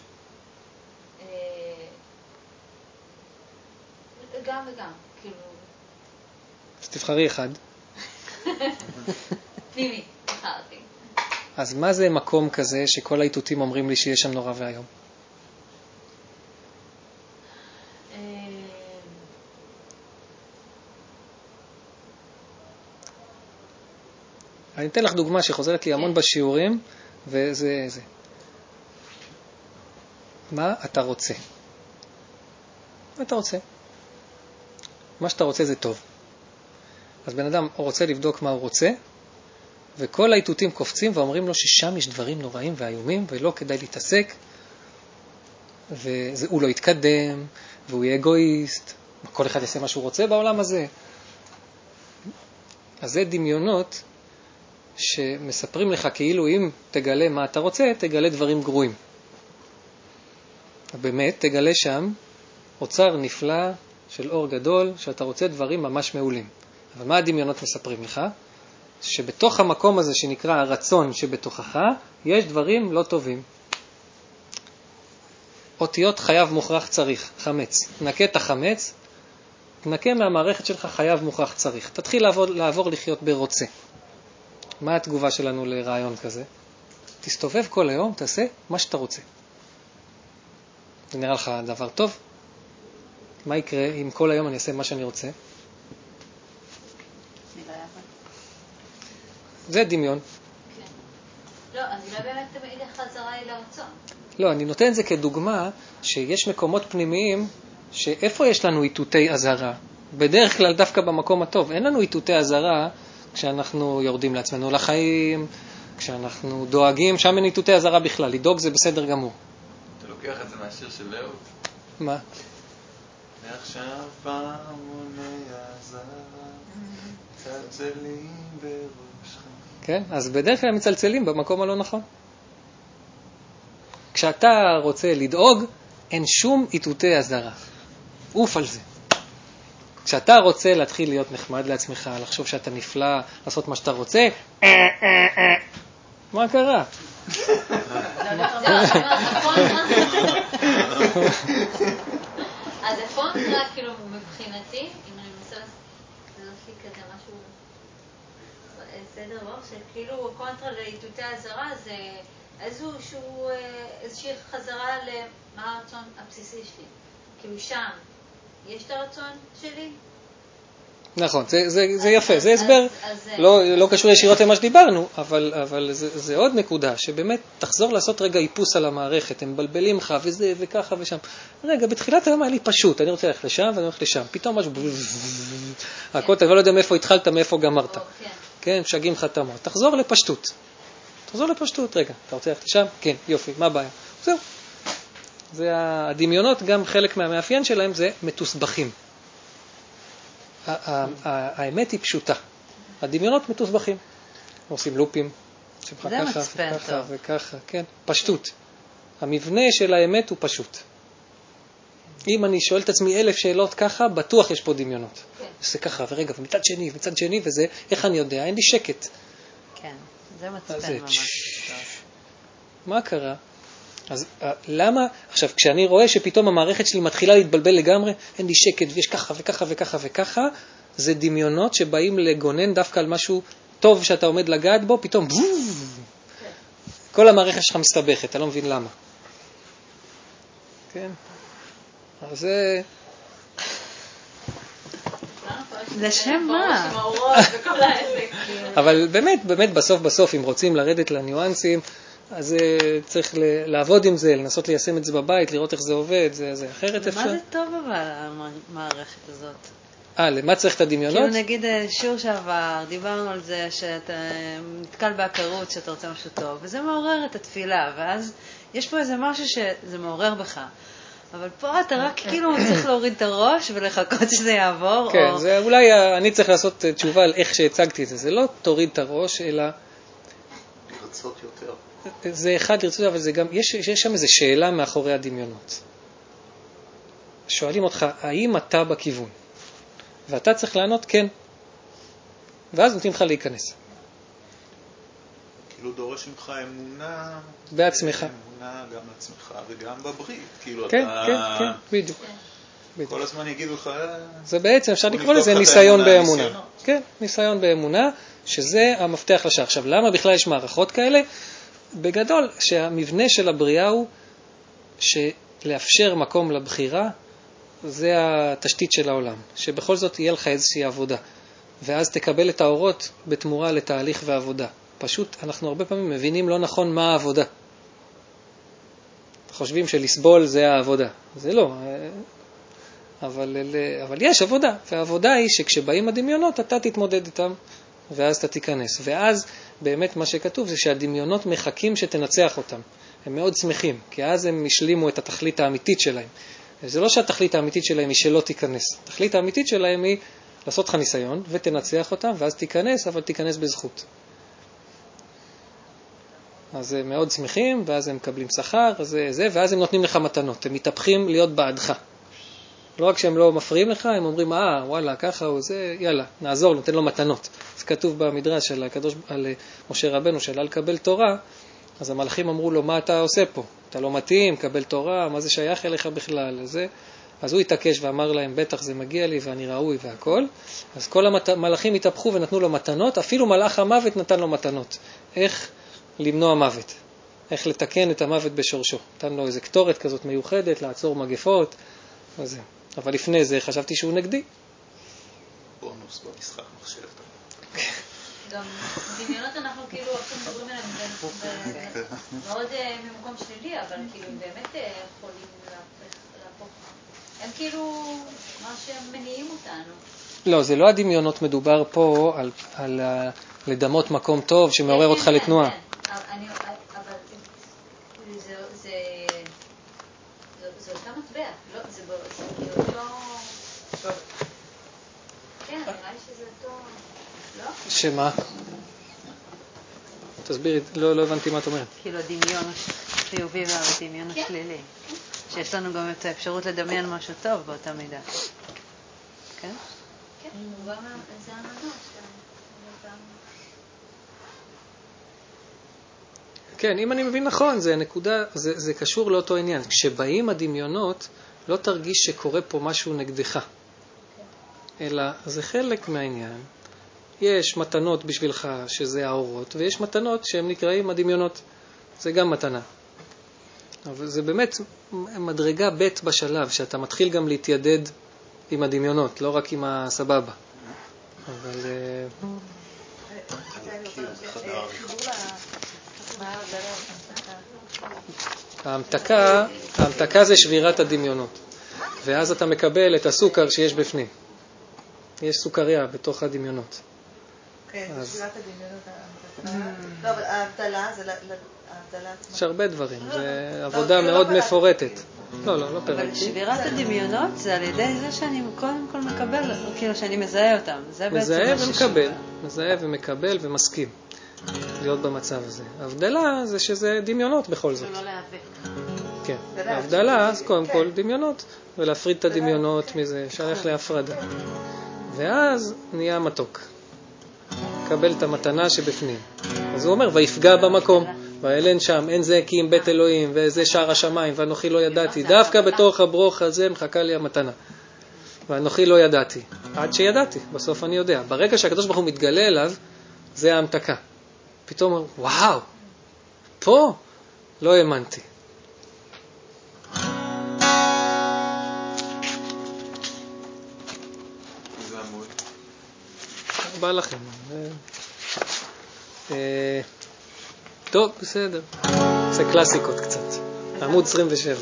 גם וגם, כאילו... אז תבחרי אחד. פנימי, בחרתי. אז מה זה מקום כזה שכל האיתותים אומרים לי שיש שם נורא והיום? אני אתן לך דוגמה שחוזרת לי המון בשיעורים, וזה זה. מה אתה רוצה? מה אתה רוצה? מה שאתה רוצה זה טוב. אז בן אדם רוצה לבדוק מה הוא רוצה, וכל האיתותים קופצים ואומרים לו ששם יש דברים נוראים ואיומים, ולא כדאי להתעסק, והוא לא יתקדם, והוא יהיה אגואיסט, כל אחד יעשה מה שהוא רוצה בעולם הזה. אז זה דמיונות שמספרים לך כאילו אם תגלה מה אתה רוצה, תגלה דברים גרועים. באמת, תגלה שם אוצר נפלא של אור גדול, שאתה רוצה דברים ממש מעולים. אבל מה הדמיונות מספרים לך? שבתוך המקום הזה שנקרא הרצון שבתוכך, יש דברים לא טובים. אותיות חייב מוכרח צריך, חמץ. תנקה את החמץ, תנקה מהמערכת שלך חייב מוכרח צריך. תתחיל לעבור לחיות ברוצה. מה התגובה שלנו לרעיון כזה? תסתובב כל היום, תעשה מה שאתה רוצה. זה נראה לך דבר טוב? מה יקרה אם כל היום אני אעשה מה שאני רוצה? זה דמיון. כן. לא, אז אולי באמת תמיד החזרה היא לרצון. לא, אני נותן את זה כדוגמה שיש מקומות פנימיים שאיפה יש לנו איתותי הזרה? בדרך כלל דווקא במקום הטוב. אין לנו איתותי הזרה כשאנחנו יורדים לעצמנו לחיים, כשאנחנו דואגים, שם אין איתותי הזרה בכלל. לדאוג זה בסדר גמור. אתה לוקח את זה מהשיר של לאו? מה? ועכשיו פעמוני הזרה צלצלים בראשך. כן? אז בדרך כלל מצלצלים במקום הלא נכון. כשאתה רוצה לדאוג, אין שום איתותי הזרה. אוף על זה. כשאתה רוצה להתחיל להיות נחמד לעצמך, לחשוב שאתה נפלא, לעשות מה שאתה רוצה, מה קרה? אז הפונקרה, כאילו, מבחינתי, אם אני מנסה לעשות לי כזה משהו סדר ראש, שכאילו הקונטרה לאיתותי הזרה זה איזושהי חזרה למה הרצון הבסיסי שלי. כאילו שם, יש את הרצון שלי? נכון, זה יפה, זה הסבר, לא קשור ישירות למה שדיברנו, אבל זה עוד נקודה, שבאמת תחזור לעשות רגע איפוס על המערכת, הם מבלבלים לך וזה וככה ושם. רגע, בתחילת היום היה לי פשוט, אני רוצה ללכת לשם ואני הולך לשם, פתאום משהו, הכל, אתה לא יודע מאיפה התחלת, מאיפה גמרת. כן, שגים לך את המוח. תחזור לפשטות. רגע, אתה רוצה ללכת לשם? כן, יופי, מה הבעיה? זהו. זה הדמיונות, גם חלק מהמאפיין שלהם זה מתוסבכים. האמת היא פשוטה. הדמיונות מתוסבכים. עושים לופים. זה מצפן טוב. וככה, כן. פשטות. המבנה של האמת הוא פשוט. אם אני שואל את עצמי 1000 שאלות ככה, בטוח יש פה דמיונות. זה ככה, ורגע, ומצד שני, וזה, איך אני יודע? אין לי שקט. כן, זה מצפן ממש. מה קרה? אז למה, עכשיו, כשאני רואה שפתאום המערכת שלי מתחילה להתבלבל לגמרי, אין לי שקט, ויש ככה וככה וככה וככה, זה דמיונות שבאים לגונן דווקא על משהו טוב שאתה עומד לגעת בו, פתאום כל המערכת שלך מסתבכת, אתה לא מבין למה. כן. אז זה... לשם מה? אבל באמת, בסוף, אם רוצים לרדת לניואנסים, אז צריך לעבוד עם זה, לנסות ליישם את זה בבית, לראות איך זה עובד, זה אחרת אפשר. למה זה טוב אבל, המערכת הזאת? למה צריך את הדמיונות? כאילו נגיד שיעור שעבר, דיברנו על זה שאתה נתקל בעקרות שאתה רוצה משהו טוב, וזה מעורר את התפילה, ואז יש פה איזה משהו שזה מעורר בך. אבל פה אתה רק כאילו צריך להוריד את הראש ולחכות שזה יעבור. כן, זה אולי אני צריך לעשות תשובה על איך שהצגתי את זה. זה לא תוריד את הראש, אלא... לרצות יותר. זה אחד לרצות, אבל זה גם, יש שם איזו שאלה מאחורי הדמיונות. שואלים אותך, האם אתה בכיוון? ואתה צריך לענות כן. ואז נותנים לך להיכנס. כאילו דורש ממך אמונה... בעצמך. אמונה גם לעצמך וגם בברית. כאילו כן, אתה... כן, בדיוק. כל הזמן יגידו לך... זה בעצם, אפשר לקרוא לזה ניסיון באמונה. כן, ניסיון באמונה, שזה המפתח לשעה. עכשיו, למה בכלל יש מערכות כאלה? בגדול, שהמבנה של הבריאה הוא שלאפשר מקום לבחירה, זה התשתית של העולם. שבכל זאת יהיה לך איזושהי עבודה. ואז תקבל את האורות בתמורה לתהליך ועבודה. פשוט אנחנו הרבה פעמים מבינים לא נכון מה העבודה. חושבים שלסבול זה העבודה. זה לא. אבל יש עבודה. והעבודה היא שכשבאים הדמיונות אתה תתמודד איתם ואז אתה תיכנס. ואז באמת מה שכתוב זה שהדמיונות מחכים שתנצח אותם. הם מאוד שמחים, כי אז הם השלימו את התכלית האמיתית שלהם. זה לא שהתכלית האמיתית שלהם היא שלא תיכנס. התכלית האמיתית שלהם היא לעשות לך ניסיון ותנצח אותם ואז תיכנס, אבל תיכנס בזכות. אז הם מאוד שמחים, ואז הם מקבלים שכר, ואז הם נותנים לך מתנות. הם מתהפכים להיות בעדך. לא רק שהם לא מפריעים לך, הם אומרים, וואלה, ככה או זה, יאללה, נעזור, נותן לו מתנות. זה כתוב במדרש של הקדוש, על משה רבנו, שעלה לקבל תורה, אז המלאכים אמרו לו, מה אתה עושה פה? אתה לא מתאים, קבל תורה, מה זה שייך אליך בכלל? אז הוא התעקש ואמר להם, בטח זה מגיע לי ואני ראוי והכל. אז כל המלאכים התהפכו ונתנו לו מתנות, אפילו מלאך המוות נתן לו מתנות. איך למנוע מוות? איך לתקן את המוות בשורשו? נתן לו איזו קטורת כזאת מיוחדת, לעצור מגפות, וזה. אבל לפני זה חשבתי שהוא נגדי. בונוס במשחק מחשב. גם דמיונות אנחנו כאילו עכשיו מדברים עליהם מאוד ממקום שלילי, אבל כאילו באמת יכולים להפוך. הם כאילו מה שהם מניעים אותנו. לא, זה לא הדמיונות, מדובר פה על לדמות מקום טוב שמעורר אותך לתנועה. אבל זה אותה מטבע, זה אותו... כן, נראה לי שזה אותו... לא? שמה? תסבירי, לא הבנתי מה את אומרת. כאילו הדמיון החיובי והדמיון השלילי. שיש לנו גם את האפשרות לדמיין משהו טוב באותה מידה. כן? כן, זה המנוע. כן, אם אני מבין נכון, זה קשור לאותו עניין. כשבאים הדמיונות, לא תרגיש שקורה פה משהו נגדך. אלא זה חלק מהעניין. יש מתנות בשבילך שזה האורות, ויש מתנות שהם נקראים הדמיונות. זה גם מתנה. אבל זה באמת מדרגה ב' בשלב, שאתה מתחיל גם להתיידד עם הדמיונות, לא רק עם הסבבה. אבל... ההמתקה זה שבירת הדמיונות. ואז אתה מקבל את הסוכר שיש בפנים. יש סוכריה בתוך הדמיונות. כן, זה שבירת הדמיונות. לא, אבל ההבדלה זה ההבדלה. יש הרבה דברים, זה עבודה מאוד מפורטת. לא פירטתי. אבל שבירת הדמיונות זה על ידי זה שאני קודם כל מקבל, כאילו שאני מזהה אותם. מזהה ומקבל ומסכים להיות במצב הזה. ההבדלה זה שזה דמיונות בכל זאת. לא להיאבק. כן, ההבדלה אז קודם כל דמיונות, ולהפריד את הדמיונות מזה, שייך להפרדה. ואז נהיה מתוק. קבל את המתנה שבפנים. אז הוא אומר, ויפגע במקום, ואלן שם, אין זה כי אם בית אלוהים, וזה שער השמיים, ואנוכי לא ידעתי. דווקא בתוך הברוך הזה מחכה לי המתנה. ואנוכי לא ידעתי. עד שידעתי, בסוף אני יודע. ברגע שהקדוש ברוך הוא מתגלה אליו, זה ההמתקה. פתאום אומר, וואו, פה לא האמנתי. זה עמוד. בא לכם. טוב, בסדר. זה קלאסיקות קצת. עמוד 27.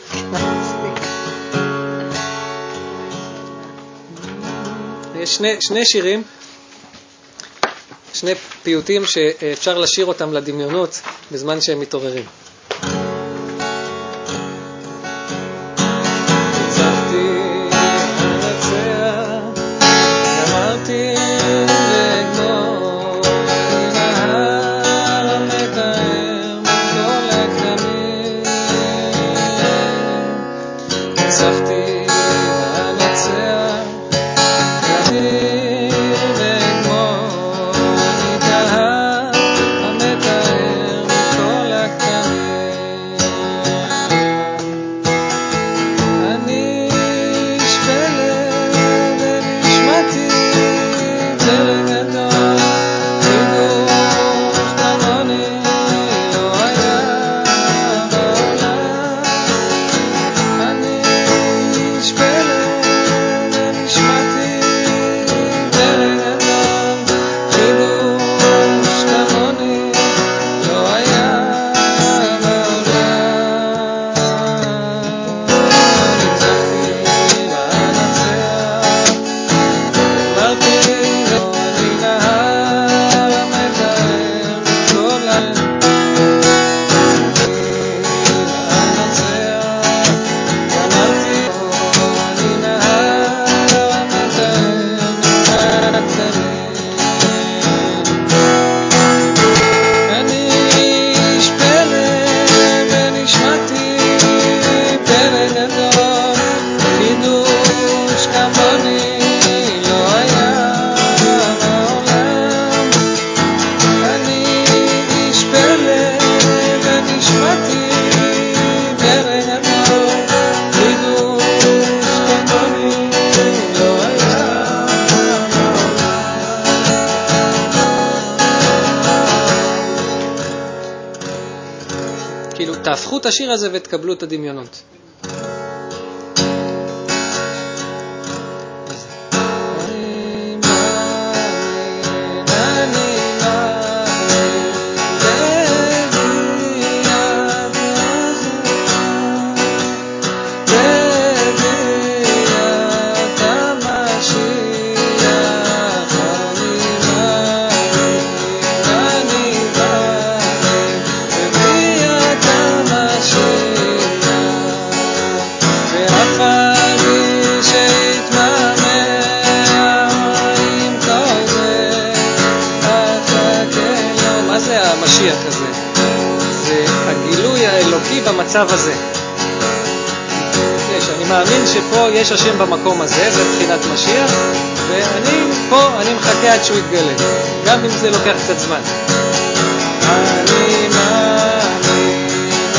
יש שני שירים, שני פיוטים שאפשר לשיר אותם לדמיונות בזמן שהם מתעוררים. כאילו, תהפכו את השיר הזה ותקבלו את הדמיונות. במצב הזה. אני מאמין שפה יש השם במקום הזה, זה בחינת משיח, ואני פה, אני מחכה עד שהוא יתגלה, גם אם זה לוקח קצת זמן. אני מאמין,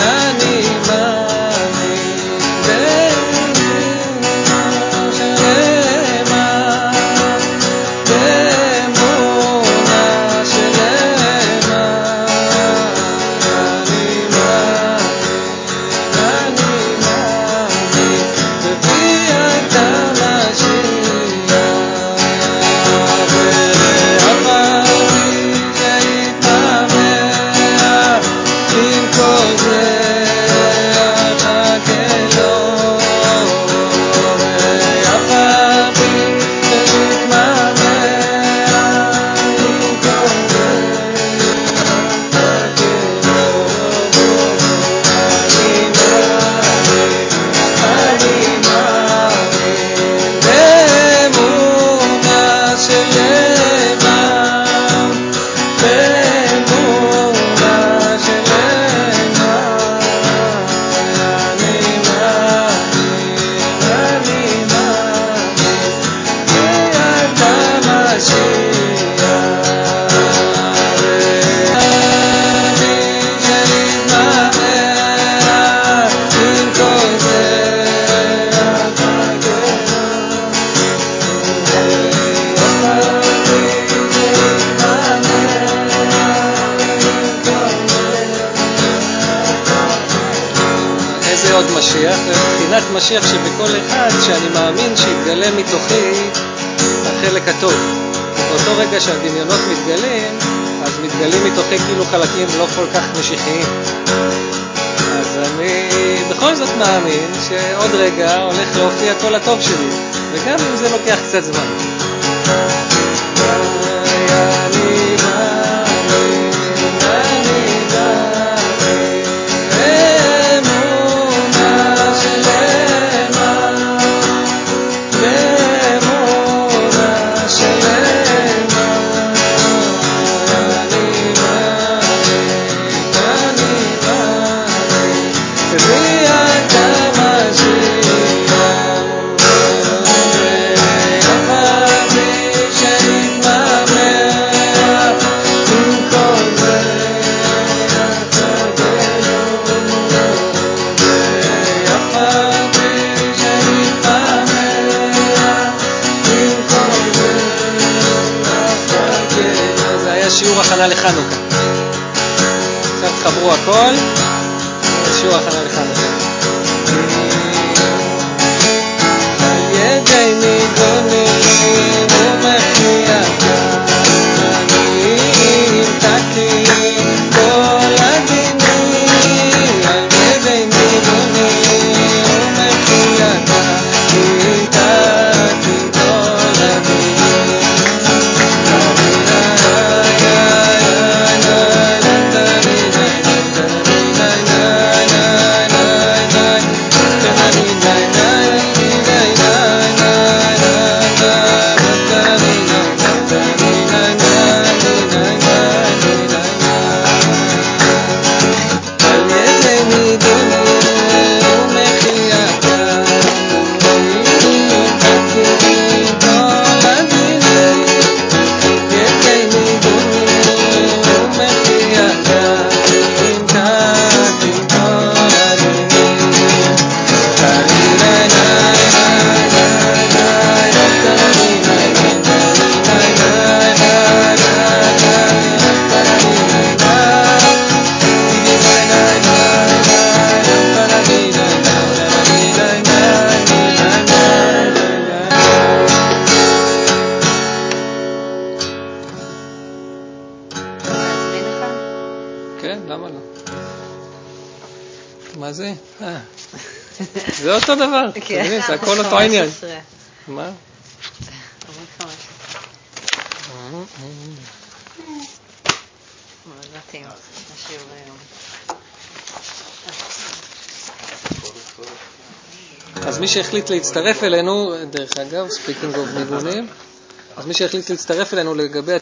בחינת משיח שבכל אחד שאני מאמין שיתגלה מתוכי החלק הטוב, באותו רגע שהדמיונות מתגלים, אז מתגלים מתוכי כאילו חלקים לא כל כך משיחיים. אז אני בכל זאת מאמין שעוד רגע הולך להופיע כל הטוב שלי, וגם אם זה לוקח קצת זמן. שיעור הכנה לחנוכה. עכשיו תחברו הכל, שיעור הכנה לחנוכה. על ידי ניגונים ומחייתה אני המתקתי כל הדינים. על ידי ניגונים ומחייתה המתקתי כל הדינים. כן, למה לא? מה זה? זה אותו דבר. זה הכל אותו עניין. מה? עמוד 5. לא תאים, נשאיר היום. אז מי שהחליט להצטרף אלינו, דרך אגב, speaking of ניגונים, אז מי שהחליט להצטרף אלינו לגבי